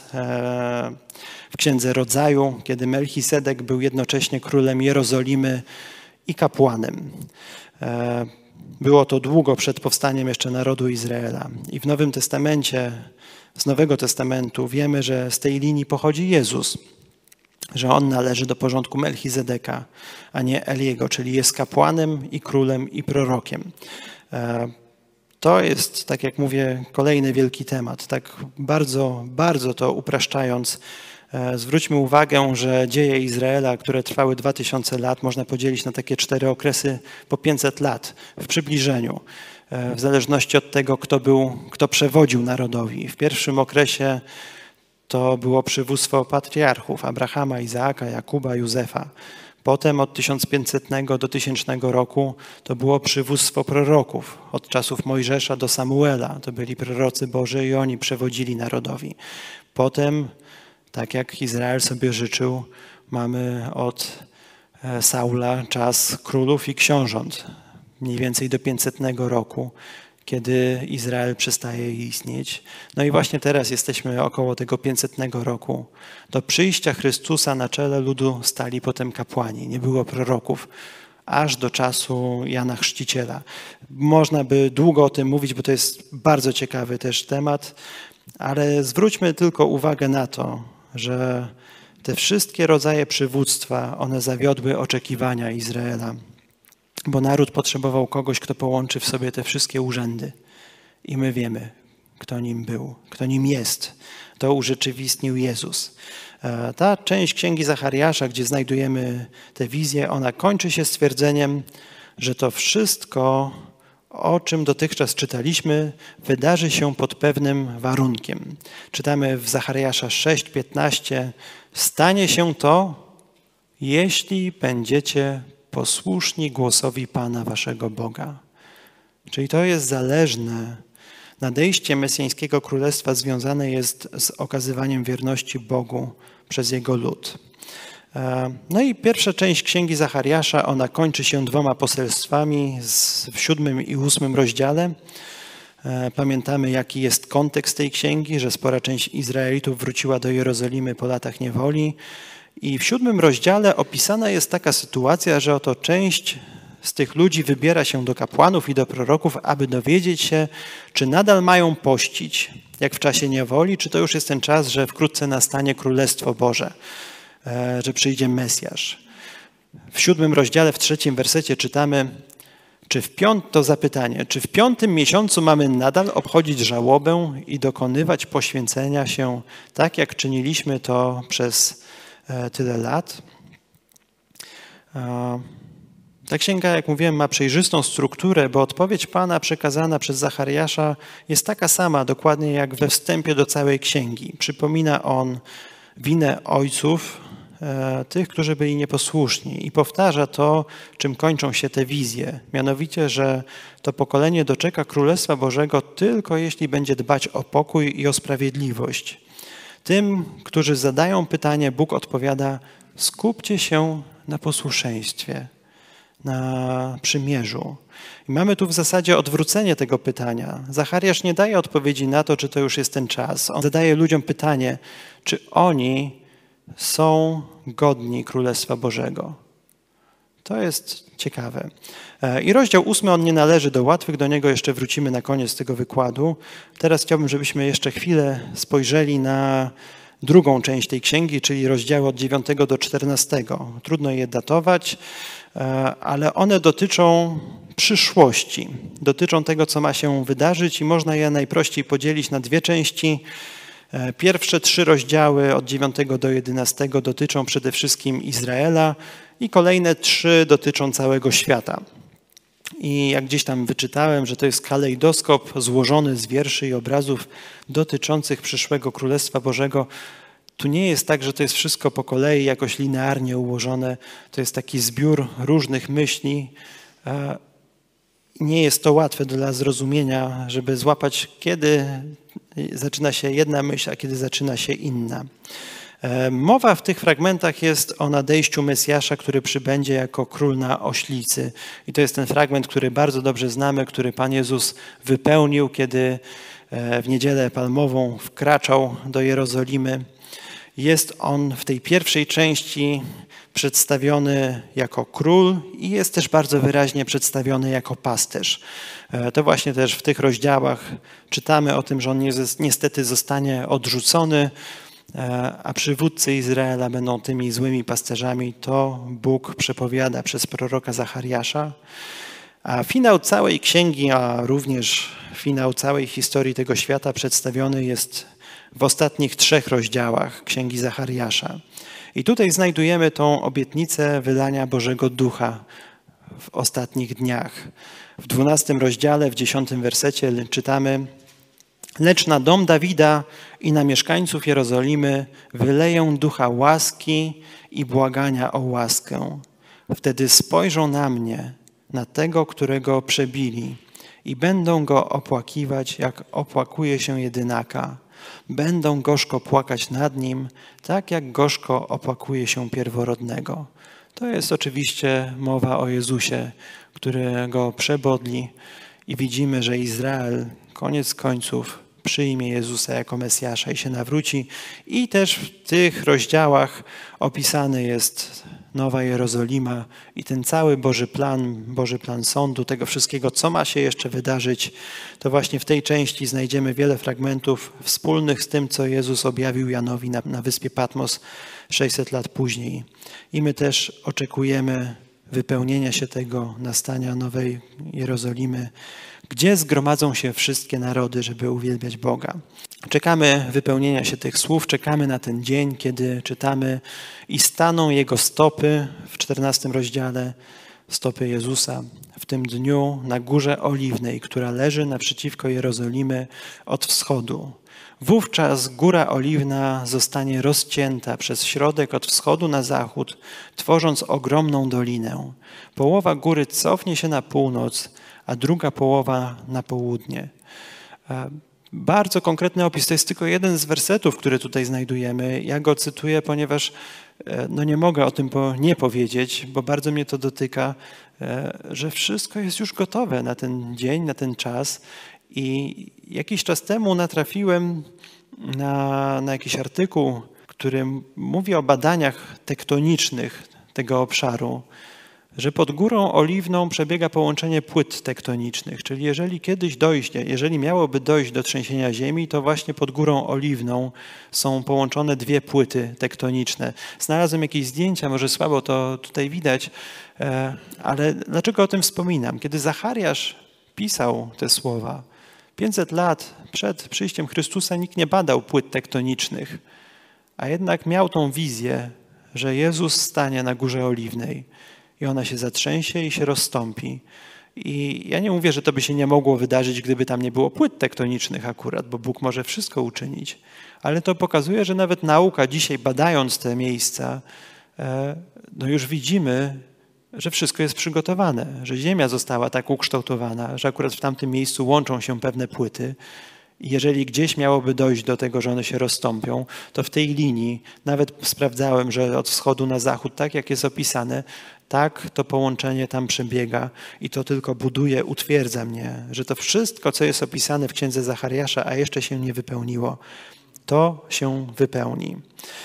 A: w Księdze Rodzaju, kiedy Melchisedek był jednocześnie królem Jerozolimy i kapłanem. Było to długo przed powstaniem jeszcze narodu Izraela. I w Nowym Testamencie, z Nowego Testamentu wiemy, że z tej linii pochodzi Jezus, że on należy do porządku Melchizedeka, a nie Eliego, czyli jest kapłanem i królem i prorokiem. To jest, tak jak mówię, kolejny wielki temat. Tak bardzo, bardzo to upraszczając, zwróćmy uwagę, że dzieje Izraela, które trwały dwa tysiące lat, można podzielić na takie cztery okresy po pięćset lat w przybliżeniu, w zależności od tego, kto był, kto przewodził narodowi. W pierwszym okresie to było przywództwo patriarchów Abrahama, Izaaka, Jakuba, Józefa. Potem od tysiąc pięćsetnego do tysięcznego roku to było przywództwo proroków. Od czasów Mojżesza do Samuela to byli prorocy Boży i oni przewodzili narodowi. Potem, tak jak Izrael sobie życzył, mamy od Saula czas królów i książąt, mniej więcej do pięćsetnego roku, kiedy Izrael przestaje istnieć. No i właśnie teraz jesteśmy około tego pięćsetnego roku. Do przyjścia Chrystusa na czele ludu stali potem kapłani. Nie było proroków, aż do czasu Jana Chrzciciela. Można by długo o tym mówić, bo to jest bardzo ciekawy też temat, ale zwróćmy tylko uwagę na to, że te wszystkie rodzaje przywództwa, one zawiodły oczekiwania Izraela. Bo naród potrzebował kogoś, kto połączy w sobie te wszystkie urzędy. I my wiemy, kto nim był, kto nim jest. To urzeczywistnił Jezus. Ta część Księgi Zachariasza, gdzie znajdujemy tę wizję, ona kończy się stwierdzeniem, że to wszystko, o czym dotychczas czytaliśmy, wydarzy się pod pewnym warunkiem. Czytamy w Zachariasza sześć piętnaście: stanie się to, jeśli będziecie posłuszni głosowi Pana waszego Boga. Czyli to jest zależne. Nadejście Mesjańskiego Królestwa związane jest z okazywaniem wierności Bogu przez Jego lud. No i pierwsza część Księgi Zachariasza, ona kończy się dwoma poselstwami w siódmym i ósmym rozdziale. Pamiętamy, jaki jest kontekst tej księgi, że spora część Izraelitów wróciła do Jerozolimy po latach niewoli. I w siódmym rozdziale opisana jest taka sytuacja, że oto część z tych ludzi wybiera się do kapłanów i do proroków, aby dowiedzieć się, czy nadal mają pościć, jak w czasie niewoli, czy to już jest ten czas, że wkrótce nastanie Królestwo Boże, że przyjdzie Mesjasz. W siódmym rozdziale, w trzecim wersecie czytamy, czy w piąt, to zapytanie, czy w piątym miesiącu mamy nadal obchodzić żałobę i dokonywać poświęcenia się, tak jak czyniliśmy to przez tyle lat. Ta księga, jak mówiłem, ma przejrzystą strukturę, bo odpowiedź Pana przekazana przez Zachariasza jest taka sama, dokładnie jak we wstępie do całej księgi. Przypomina on winę ojców, tych, którzy byli nieposłuszni, i powtarza to, czym kończą się te wizje. Mianowicie, że to pokolenie doczeka Królestwa Bożego tylko jeśli będzie dbać o pokój i o sprawiedliwość. Tym, którzy zadają pytanie, Bóg odpowiada: skupcie się na posłuszeństwie, na przymierzu. I mamy tu w zasadzie odwrócenie tego pytania. Zachariasz nie daje odpowiedzi na to, czy to już jest ten czas. On zadaje ludziom pytanie, czy oni są godni Królestwa Bożego. To jest ciekawe. I rozdział ósmy, on nie należy do łatwych, do niego jeszcze wrócimy na koniec tego wykładu. Teraz chciałbym, żebyśmy jeszcze chwilę spojrzeli na drugą część tej księgi, czyli rozdziały od dziewiątego do czternastego. Trudno je datować, ale one dotyczą przyszłości, dotyczą tego, co ma się wydarzyć, i można je najprościej podzielić na dwie części. Pierwsze trzy rozdziały od dziewiątego do jedenastego dotyczą przede wszystkim Izraela i kolejne trzy dotyczą całego świata. I jak gdzieś tam wyczytałem, że to jest kalejdoskop złożony z wierszy i obrazów dotyczących przyszłego Królestwa Bożego. Tu nie jest tak, że to jest wszystko po kolei jakoś linearnie ułożone. To jest taki zbiór różnych myśli. Nie jest to łatwe dla zrozumienia, żeby złapać, kiedy zaczyna się jedna myśl, a kiedy zaczyna się inna. Mowa w tych fragmentach jest o nadejściu Mesjasza, który przybędzie jako król na oślicy. I to jest ten fragment, który bardzo dobrze znamy, który Pan Jezus wypełnił, kiedy w Niedzielę Palmową wkraczał do Jerozolimy. Jest on w tej pierwszej części przedstawiony jako król i jest też bardzo wyraźnie przedstawiony jako pasterz. To właśnie też w tych rozdziałach czytamy o tym, że on niestety zostanie odrzucony, a przywódcy Izraela będą tymi złymi pasterzami. To Bóg przepowiada przez proroka Zachariasza. A finał całej księgi, a również finał całej historii tego świata przedstawiony jest w ostatnich trzech rozdziałach Księgi Zachariasza. I tutaj znajdujemy tą obietnicę wylania Bożego Ducha w ostatnich dniach. W dwunastym rozdziale, w dziesiątym wersecie czytamy: lecz na dom Dawida i na mieszkańców Jerozolimy wyleję ducha łaski i błagania o łaskę. Wtedy spojrzą na mnie, na tego, którego przebili, i będą go opłakiwać, jak opłakuje się jedynaka. Będą gorzko płakać nad nim, tak jak gorzko opłakuje się pierworodnego. To jest oczywiście mowa o Jezusie, którego przebodli, i widzimy, że Izrael koniec końców przyjmie Jezusa jako Mesjasza i się nawróci. I też w tych rozdziałach opisany jest Nowa Jerozolima i ten cały Boży plan, Boży plan sądu, tego wszystkiego, co ma się jeszcze wydarzyć. To właśnie w tej części znajdziemy wiele fragmentów wspólnych z tym, co Jezus objawił Janowi na, na wyspie Patmos sześćset lat później. I my też oczekujemy wypełnienia się tego, nastania Nowej Jerozolimy, gdzie zgromadzą się wszystkie narody, żeby uwielbiać Boga. Czekamy wypełnienia się tych słów, czekamy na ten dzień, kiedy czytamy: i staną Jego stopy, w czternastym rozdziale, stopy Jezusa, w tym dniu na Górze Oliwnej, która leży naprzeciwko Jerozolimy od wschodu. Wówczas Góra Oliwna zostanie rozcięta przez środek od wschodu na zachód, tworząc ogromną dolinę. Połowa góry cofnie się na północ, a druga połowa na południe. Bardzo konkretny opis. To jest tylko jeden z wersetów, który tutaj znajdujemy. Ja go cytuję, ponieważ no nie mogę o tym nie powiedzieć, bo bardzo mnie to dotyka, że wszystko jest już gotowe na ten dzień, na ten czas. I jakiś czas temu natrafiłem na, na jakiś artykuł, który mówi o badaniach tektonicznych tego obszaru, że pod Górą Oliwną przebiega połączenie płyt tektonicznych, czyli jeżeli kiedyś dojdzie, jeżeli miałoby dojść do trzęsienia ziemi, to właśnie pod Górą Oliwną są połączone dwie płyty tektoniczne. Znalazłem jakieś zdjęcia, może słabo to tutaj widać, ale dlaczego o tym wspominam? Kiedy Zachariasz pisał te słowa, pięćset lat przed przyjściem Chrystusa nikt nie badał płyt tektonicznych, a jednak miał tą wizję, że Jezus stanie na Górze Oliwnej i ona się zatrzęsie i się rozstąpi. I ja nie mówię, że to by się nie mogło wydarzyć, gdyby tam nie było płyt tektonicznych akurat, bo Bóg może wszystko uczynić, ale to pokazuje, że nawet nauka dzisiaj, badając te miejsca, no już widzimy, że wszystko jest przygotowane, że ziemia została tak ukształtowana, że akurat w tamtym miejscu łączą się pewne płyty. I jeżeli gdzieś miałoby dojść do tego, że one się rozstąpią, to w tej linii, nawet sprawdzałem, że od wschodu na zachód, tak jak jest opisane, tak to połączenie tam przebiega i to tylko buduje, utwierdza mnie, że to wszystko, co jest opisane w Księdze Zachariasza, a jeszcze się nie wypełniło, to się wypełni.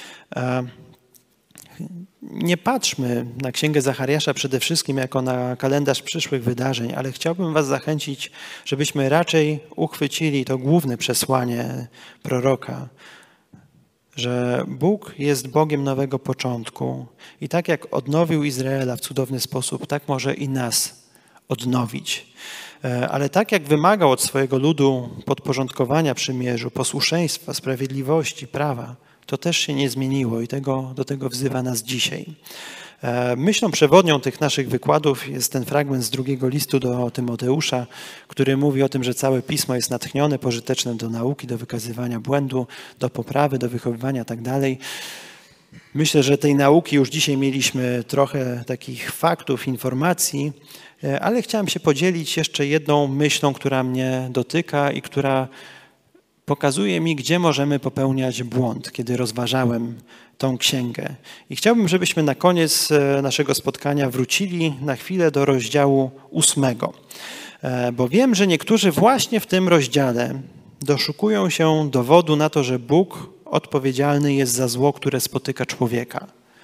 A: Nie patrzmy na Księgę Zachariasza przede wszystkim jako na kalendarz przyszłych wydarzeń, ale chciałbym was zachęcić, żebyśmy raczej uchwycili to główne przesłanie proroka, że Bóg jest Bogiem nowego początku i tak jak odnowił Izraela w cudowny sposób, tak może i nas odnowić. Ale tak jak wymagał od swojego ludu podporządkowania przymierzu, posłuszeństwa, sprawiedliwości, prawa, to też się nie zmieniło i tego, do tego wzywa nas dzisiaj. Myślą przewodnią tych naszych wykładów jest ten fragment z drugiego listu do Tymoteusza, który mówi o tym, że całe Pismo jest natchnione, pożyteczne do nauki, do wykazywania błędu, do poprawy, do wychowywania itd. Myślę, że tej nauki już dzisiaj mieliśmy trochę takich faktów, informacji, ale chciałem się podzielić jeszcze jedną myślą, która mnie dotyka i która pokazuje mi, gdzie możemy popełniać błąd, kiedy rozważałem tą księgę. I chciałbym, żebyśmy na koniec naszego spotkania wrócili na chwilę do rozdziału ósmego. Bo wiem, że niektórzy właśnie w tym rozdziale doszukują się dowodu na to, że Bóg odpowiedzialny jest za zło, które spotyka człowieka.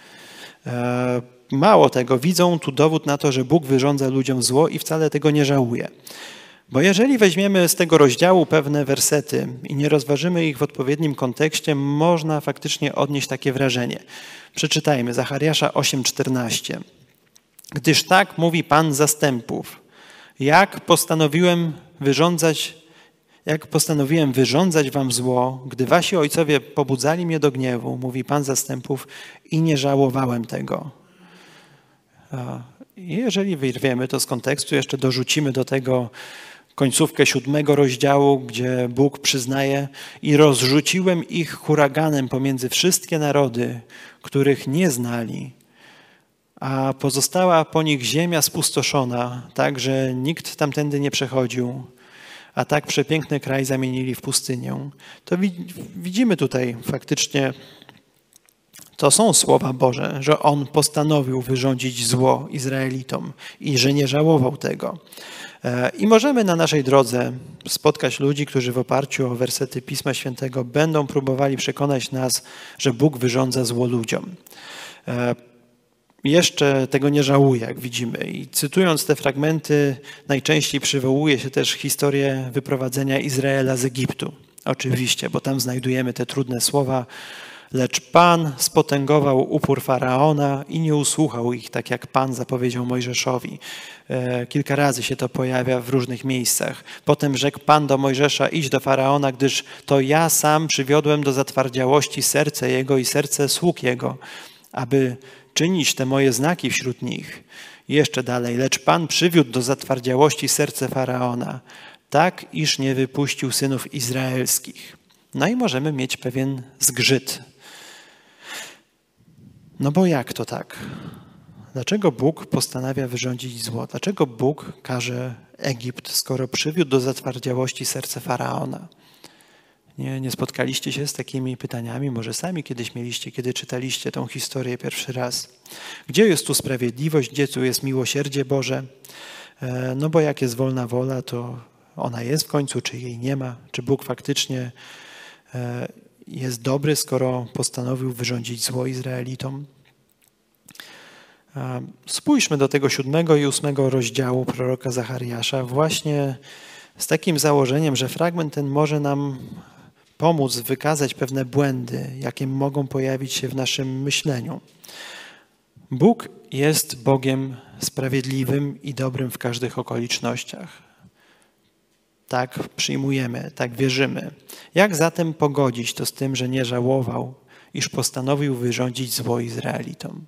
A: Mało tego, widzą tu dowód na to, że Bóg wyrządza ludziom zło i wcale tego nie żałuje. Bo jeżeli weźmiemy z tego rozdziału pewne wersety i nie rozważymy ich w odpowiednim kontekście, można faktycznie odnieść takie wrażenie. Przeczytajmy Zachariasza osiem czternaście. Gdyż tak mówi Pan zastępów, jak postanowiłem wyrządzać jak postanowiłem wyrządzać wam zło, gdy wasi ojcowie pobudzali mnie do gniewu, mówi Pan zastępów, i nie żałowałem tego. I jeżeli wyrwiemy to z kontekstu, jeszcze dorzucimy do tego końcówkę siódmego rozdziału, gdzie Bóg przyznaje: i rozrzuciłem ich huraganem pomiędzy wszystkie narody, których nie znali, a pozostała po nich ziemia spustoszona, tak, że nikt tamtędy nie przechodził, a tak przepiękny kraj zamienili w pustynię. To widzimy tutaj faktycznie, to są słowa Boże, że On postanowił wyrządzić zło Izraelitom i że nie żałował tego. I możemy na naszej drodze spotkać ludzi, którzy w oparciu o wersety Pisma Świętego będą próbowali przekonać nas, że Bóg wyrządza zło ludziom. Jeszcze tego nie żałuje, jak widzimy. I cytując te fragmenty, najczęściej przywołuje się też historię wyprowadzenia Izraela z Egiptu. Oczywiście, bo tam znajdujemy te trudne słowa. Lecz Pan spotęgował upór Faraona i nie usłuchał ich, tak jak Pan zapowiedział Mojżeszowi. Kilka razy się to pojawia w różnych miejscach. Potem rzekł Pan do Mojżesza: idź do Faraona, gdyż to ja sam przywiodłem do zatwardziałości serce jego i serce sług jego, aby czynić te moje znaki wśród nich. I jeszcze dalej. Lecz Pan przywiódł do zatwardziałości serce Faraona, tak iż nie wypuścił synów izraelskich. No i możemy mieć pewien zgrzyt. No bo jak to tak? Dlaczego Bóg postanawia wyrządzić zło? Dlaczego Bóg każe Egipt, skoro przywiódł do zatwardziałości serce Faraona? Nie, nie spotkaliście się z takimi pytaniami? Może sami kiedyś mieliście, kiedy czytaliście tą historię pierwszy raz. Gdzie jest tu sprawiedliwość? Gdzie tu jest miłosierdzie Boże? No bo jak jest wolna wola, to ona jest w końcu, czy jej nie ma? Czy Bóg faktycznie jest dobry, skoro postanowił wyrządzić zło Izraelitom? Spójrzmy do tego siódmego i ósmego rozdziału proroka Zachariasza właśnie z takim założeniem, że fragment ten może nam pomóc wykazać pewne błędy, jakie mogą pojawić się w naszym myśleniu. Bóg jest Bogiem sprawiedliwym i dobrym w każdych okolicznościach. Tak przyjmujemy, tak wierzymy. Jak zatem pogodzić to z tym, że nie żałował, iż postanowił wyrządzić zło Izraelitom?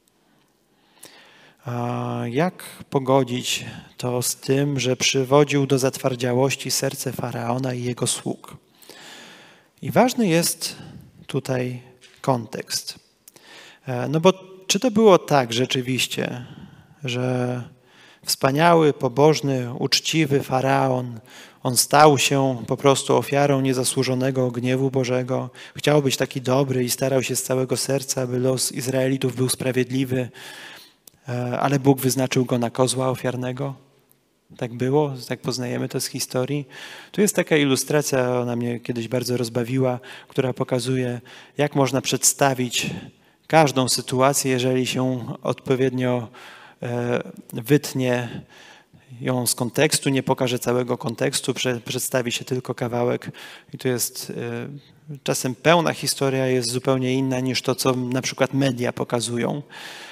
A: A jak pogodzić to z tym, że przywodził do zatwardziałości serce Faraona i jego sług? I ważny jest tutaj kontekst. No bo czy to było tak rzeczywiście, że wspaniały, pobożny, uczciwy Faraon, on stał się po prostu ofiarą niezasłużonego gniewu Bożego, chciał być taki dobry i starał się z całego serca, aby los Izraelitów był sprawiedliwy, ale Bóg wyznaczył go na kozła ofiarnego? Tak było, tak poznajemy to z historii. Tu jest taka ilustracja, ona mnie kiedyś bardzo rozbawiła, która pokazuje, jak można przedstawić każdą sytuację, jeżeli się odpowiednio wytnie ją z kontekstu, nie pokaże całego kontekstu, przedstawi się tylko kawałek. I tu jest czasem pełna historia jest zupełnie inna niż to, co na przykład media pokazują.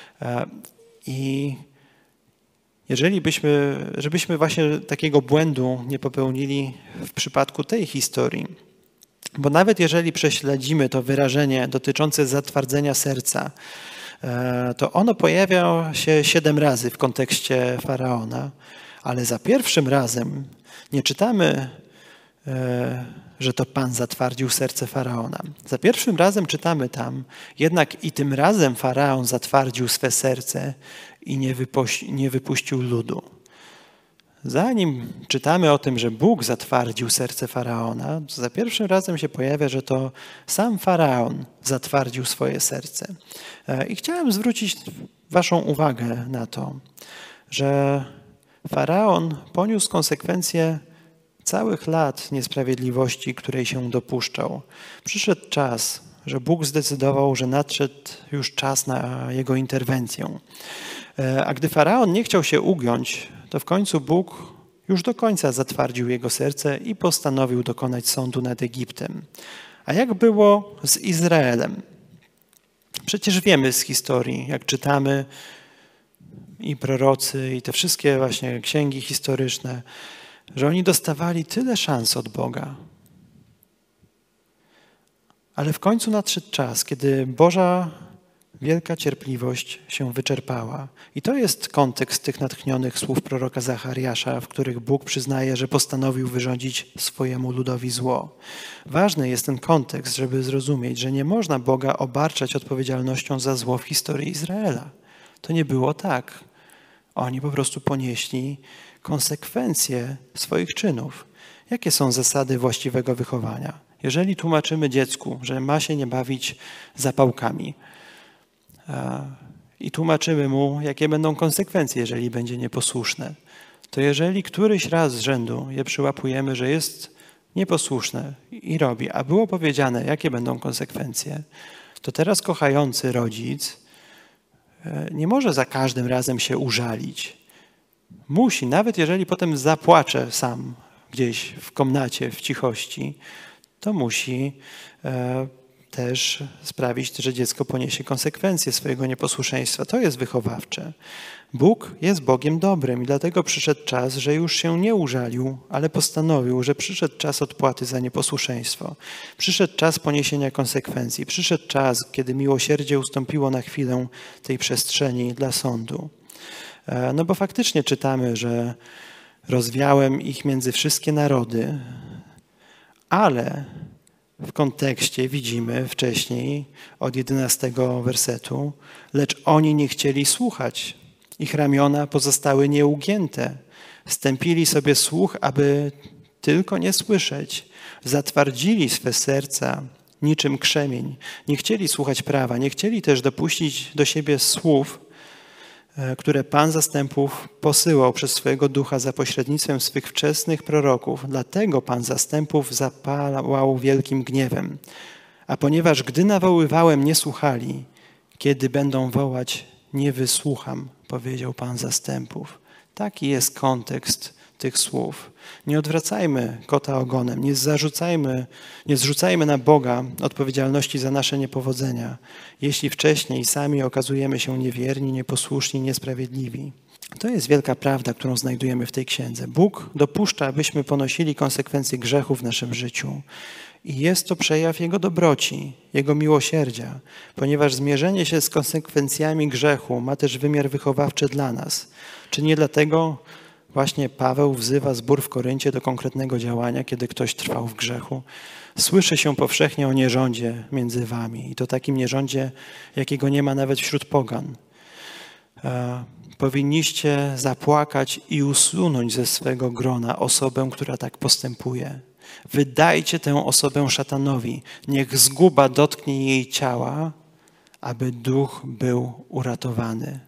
A: I jeżeli byśmy, żebyśmy właśnie takiego błędu nie popełnili w przypadku tej historii, bo nawet jeżeli prześledzimy to wyrażenie dotyczące zatwardzenia serca, to ono pojawia się siedem razy w kontekście Faraona, ale za pierwszym razem nie czytamy, że to Pan zatwardził serce Faraona. Za pierwszym razem czytamy tam, jednak i tym razem Faraon zatwardził swe serce i nie, wypuści, nie wypuścił ludu. Zanim czytamy o tym, że Bóg zatwardził serce Faraona, to za pierwszym razem się pojawia, że to sam Faraon zatwardził swoje serce. I chciałem zwrócić waszą uwagę na to, że Faraon poniósł konsekwencje całych lat niesprawiedliwości, której się dopuszczał. Przyszedł czas, że Bóg zdecydował, że nadszedł już czas na jego interwencję. A gdy Faraon nie chciał się ugiąć, to w końcu Bóg już do końca zatwardził jego serce i postanowił dokonać sądu nad Egiptem. A jak było z Izraelem? Przecież wiemy z historii, jak czytamy i prorocy, i te wszystkie właśnie księgi historyczne, że oni dostawali tyle szans od Boga. Ale w końcu nadszedł czas, kiedy Boża wielka cierpliwość się wyczerpała. I to jest kontekst tych natchnionych słów proroka Zachariasza, w których Bóg przyznaje, że postanowił wyrządzić swojemu ludowi zło. Ważny jest ten kontekst, żeby zrozumieć, że nie można Boga obarczać odpowiedzialnością za zło w historii Izraela. To nie było tak. Oni po prostu ponieśli konsekwencje swoich czynów. Jakie są zasady właściwego wychowania? Jeżeli tłumaczymy dziecku, że ma się nie bawić zapałkami i tłumaczymy mu, jakie będą konsekwencje, jeżeli będzie nieposłuszne, to jeżeli któryś raz z rzędu je przyłapujemy, że jest nieposłuszne i robi, a było powiedziane, jakie będą konsekwencje, to teraz kochający rodzic nie może za każdym razem się użalić. Musi, nawet jeżeli potem zapłacze sam gdzieś w komnacie, w cichości, to musi e, też sprawić, że dziecko poniesie konsekwencje swojego nieposłuszeństwa. To jest wychowawcze. Bóg jest Bogiem dobrym i dlatego przyszedł czas, że już się nie użalił, ale postanowił, że przyszedł czas odpłaty za nieposłuszeństwo. Przyszedł czas poniesienia konsekwencji. Przyszedł czas, kiedy miłosierdzie ustąpiło na chwilę tej przestrzeni dla sądu. E, no bo faktycznie czytamy, że rozwiałem ich między wszystkie narody, ale w kontekście widzimy wcześniej od jedenastego wersetu, lecz oni nie chcieli słuchać. Ich ramiona pozostały nieugięte. Stępili sobie słuch, aby tylko nie słyszeć. Zatwardzili swe serca niczym krzemień. Nie chcieli słuchać prawa, nie chcieli też dopuścić do siebie słów, które Pan zastępów posyłał przez swojego ducha za pośrednictwem swych wczesnych proroków. Dlatego Pan zastępów zapałał wielkim gniewem. A ponieważ gdy nawoływałem, nie słuchali, kiedy będą wołać, nie wysłucham, powiedział Pan zastępów. Taki jest kontekst tych słów. Nie odwracajmy kota ogonem, nie zarzucajmy, nie zrzucajmy na Boga odpowiedzialności za nasze niepowodzenia, jeśli wcześniej sami okazujemy się niewierni, nieposłuszni, niesprawiedliwi. To jest wielka prawda, którą znajdujemy w tej księdze. Bóg dopuszcza, abyśmy ponosili konsekwencje grzechu w naszym życiu. I jest to przejaw Jego dobroci, Jego miłosierdzia, ponieważ zmierzenie się z konsekwencjami grzechu ma też wymiar wychowawczy dla nas. Czy nie dlatego właśnie Paweł wzywa zbór w Koryncie do konkretnego działania, kiedy ktoś trwał w grzechu? Słyszy się powszechnie o nierządzie między wami i to takim nierządzie, jakiego nie ma nawet wśród pogan. E, powinniście zapłakać i usunąć ze swego grona osobę, która tak postępuje. Wydajcie tę osobę szatanowi. Niech zguba dotknie jej ciała, aby duch był uratowany.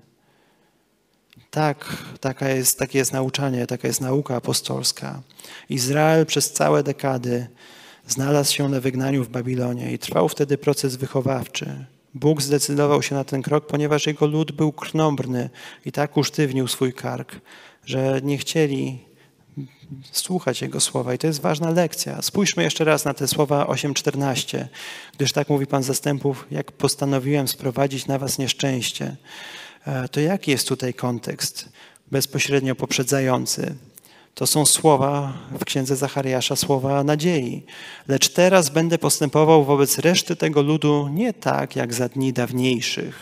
A: Tak, taka jest, takie jest nauczanie, taka jest nauka apostolska. Izrael przez całe dekady znalazł się na wygnaniu w Babilonie i trwał wtedy proces wychowawczy. Bóg zdecydował się na ten krok, ponieważ jego lud był krnąbrny i tak usztywnił swój kark, że nie chcieli słuchać Jego słowa. I to jest ważna lekcja. Spójrzmy jeszcze raz na te słowa osiem czternaście. Gdyż tak mówi Pan zastępów, jak postanowiłem sprowadzić na was nieszczęście. To jaki jest tutaj kontekst bezpośrednio poprzedzający? To są słowa w księdze Zachariasza, słowa nadziei. Lecz teraz będę postępował wobec reszty tego ludu nie tak, jak za dni dawniejszych.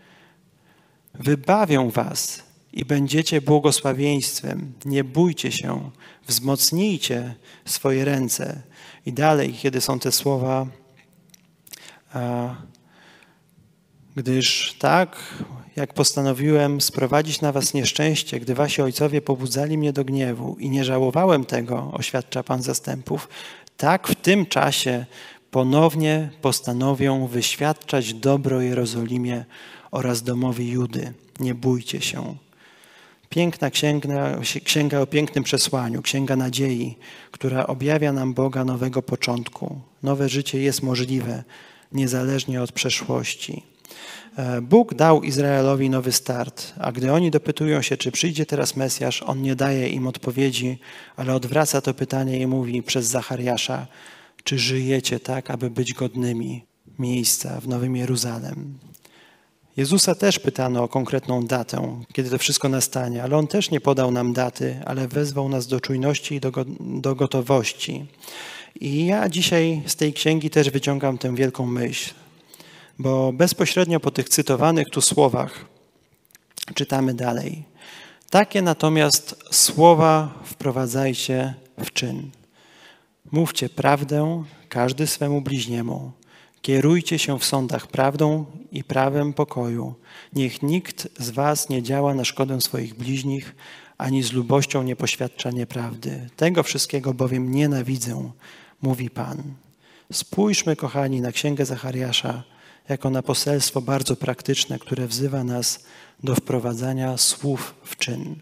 A: Wybawią was i będziecie błogosławieństwem. Nie bójcie się, wzmocnijcie swoje ręce. I dalej, kiedy są te słowa, a, gdyż tak, jak postanowiłem sprowadzić na was nieszczęście, gdy wasi ojcowie pobudzali mnie do gniewu i nie żałowałem tego, oświadcza Pan zastępów, tak w tym czasie ponownie postanowią wyświadczać dobro Jerozolimie oraz domowi Judy. Nie bójcie się. Piękna księga, księga o pięknym przesłaniu, księga nadziei, która objawia nam Boga nowego początku. Nowe życie jest możliwe, niezależnie od przeszłości. Bóg dał Izraelowi nowy start, a gdy oni dopytują się, czy przyjdzie teraz Mesjasz, On nie daje im odpowiedzi, ale odwraca to pytanie i mówi przez Zachariasza, czy żyjecie tak, aby być godnymi miejsca w Nowym Jeruzalem. Jezusa też pytano o konkretną datę, kiedy to wszystko nastanie, ale On też nie podał nam daty, ale wezwał nas do czujności i do, go, do gotowości. I ja dzisiaj z tej księgi też wyciągam tę wielką myśl, bo bezpośrednio po tych cytowanych tu słowach czytamy dalej. Takie natomiast słowa wprowadzajcie w czyn. Mówcie prawdę każdy swemu bliźniemu. Kierujcie się w sądach prawdą i prawem pokoju. Niech nikt z was nie działa na szkodę swoich bliźnich, ani z lubością nie poświadcza nieprawdy. Tego wszystkiego bowiem nienawidzę, mówi Pan. Spójrzmy, kochani, na Księgę Zachariasza jako na poselstwo bardzo praktyczne, które wzywa nas do wprowadzania słów w czyn.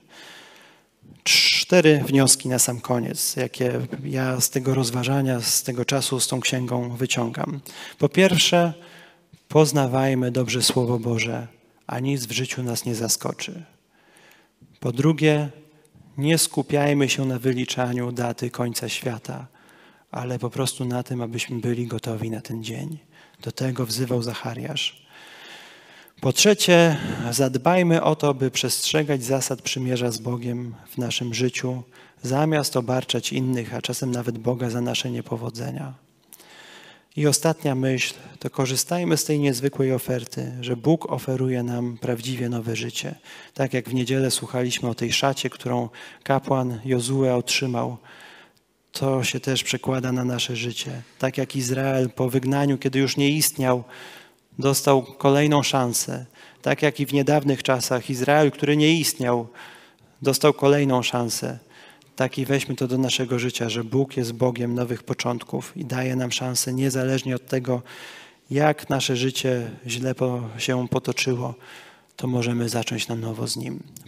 A: Cztery wnioski na sam koniec, jakie ja z tego rozważania, z tego czasu z tą księgą wyciągam. Po pierwsze, poznawajmy dobrze Słowo Boże, a nic w życiu nas nie zaskoczy. Po drugie, nie skupiajmy się na wyliczaniu daty końca świata, ale po prostu na tym, abyśmy byli gotowi na ten dzień. Do tego wzywał Zachariasz. Po trzecie, zadbajmy o to, by przestrzegać zasad przymierza z Bogiem w naszym życiu, zamiast obarczać innych, a czasem nawet Boga za nasze niepowodzenia. I ostatnia myśl, to korzystajmy z tej niezwykłej oferty, że Bóg oferuje nam prawdziwie nowe życie. Tak jak w niedzielę słuchaliśmy o tej szacie, którą kapłan Jozue otrzymał, to się też przekłada na nasze życie. Tak jak Izrael po wygnaniu, kiedy już nie istniał, dostał kolejną szansę. Tak jak i w niedawnych czasach Izrael, który nie istniał, dostał kolejną szansę. Tak i weźmy to do naszego życia, że Bóg jest Bogiem nowych początków i daje nam szansę niezależnie od tego, jak nasze życie źle się potoczyło, to możemy zacząć na nowo z Nim.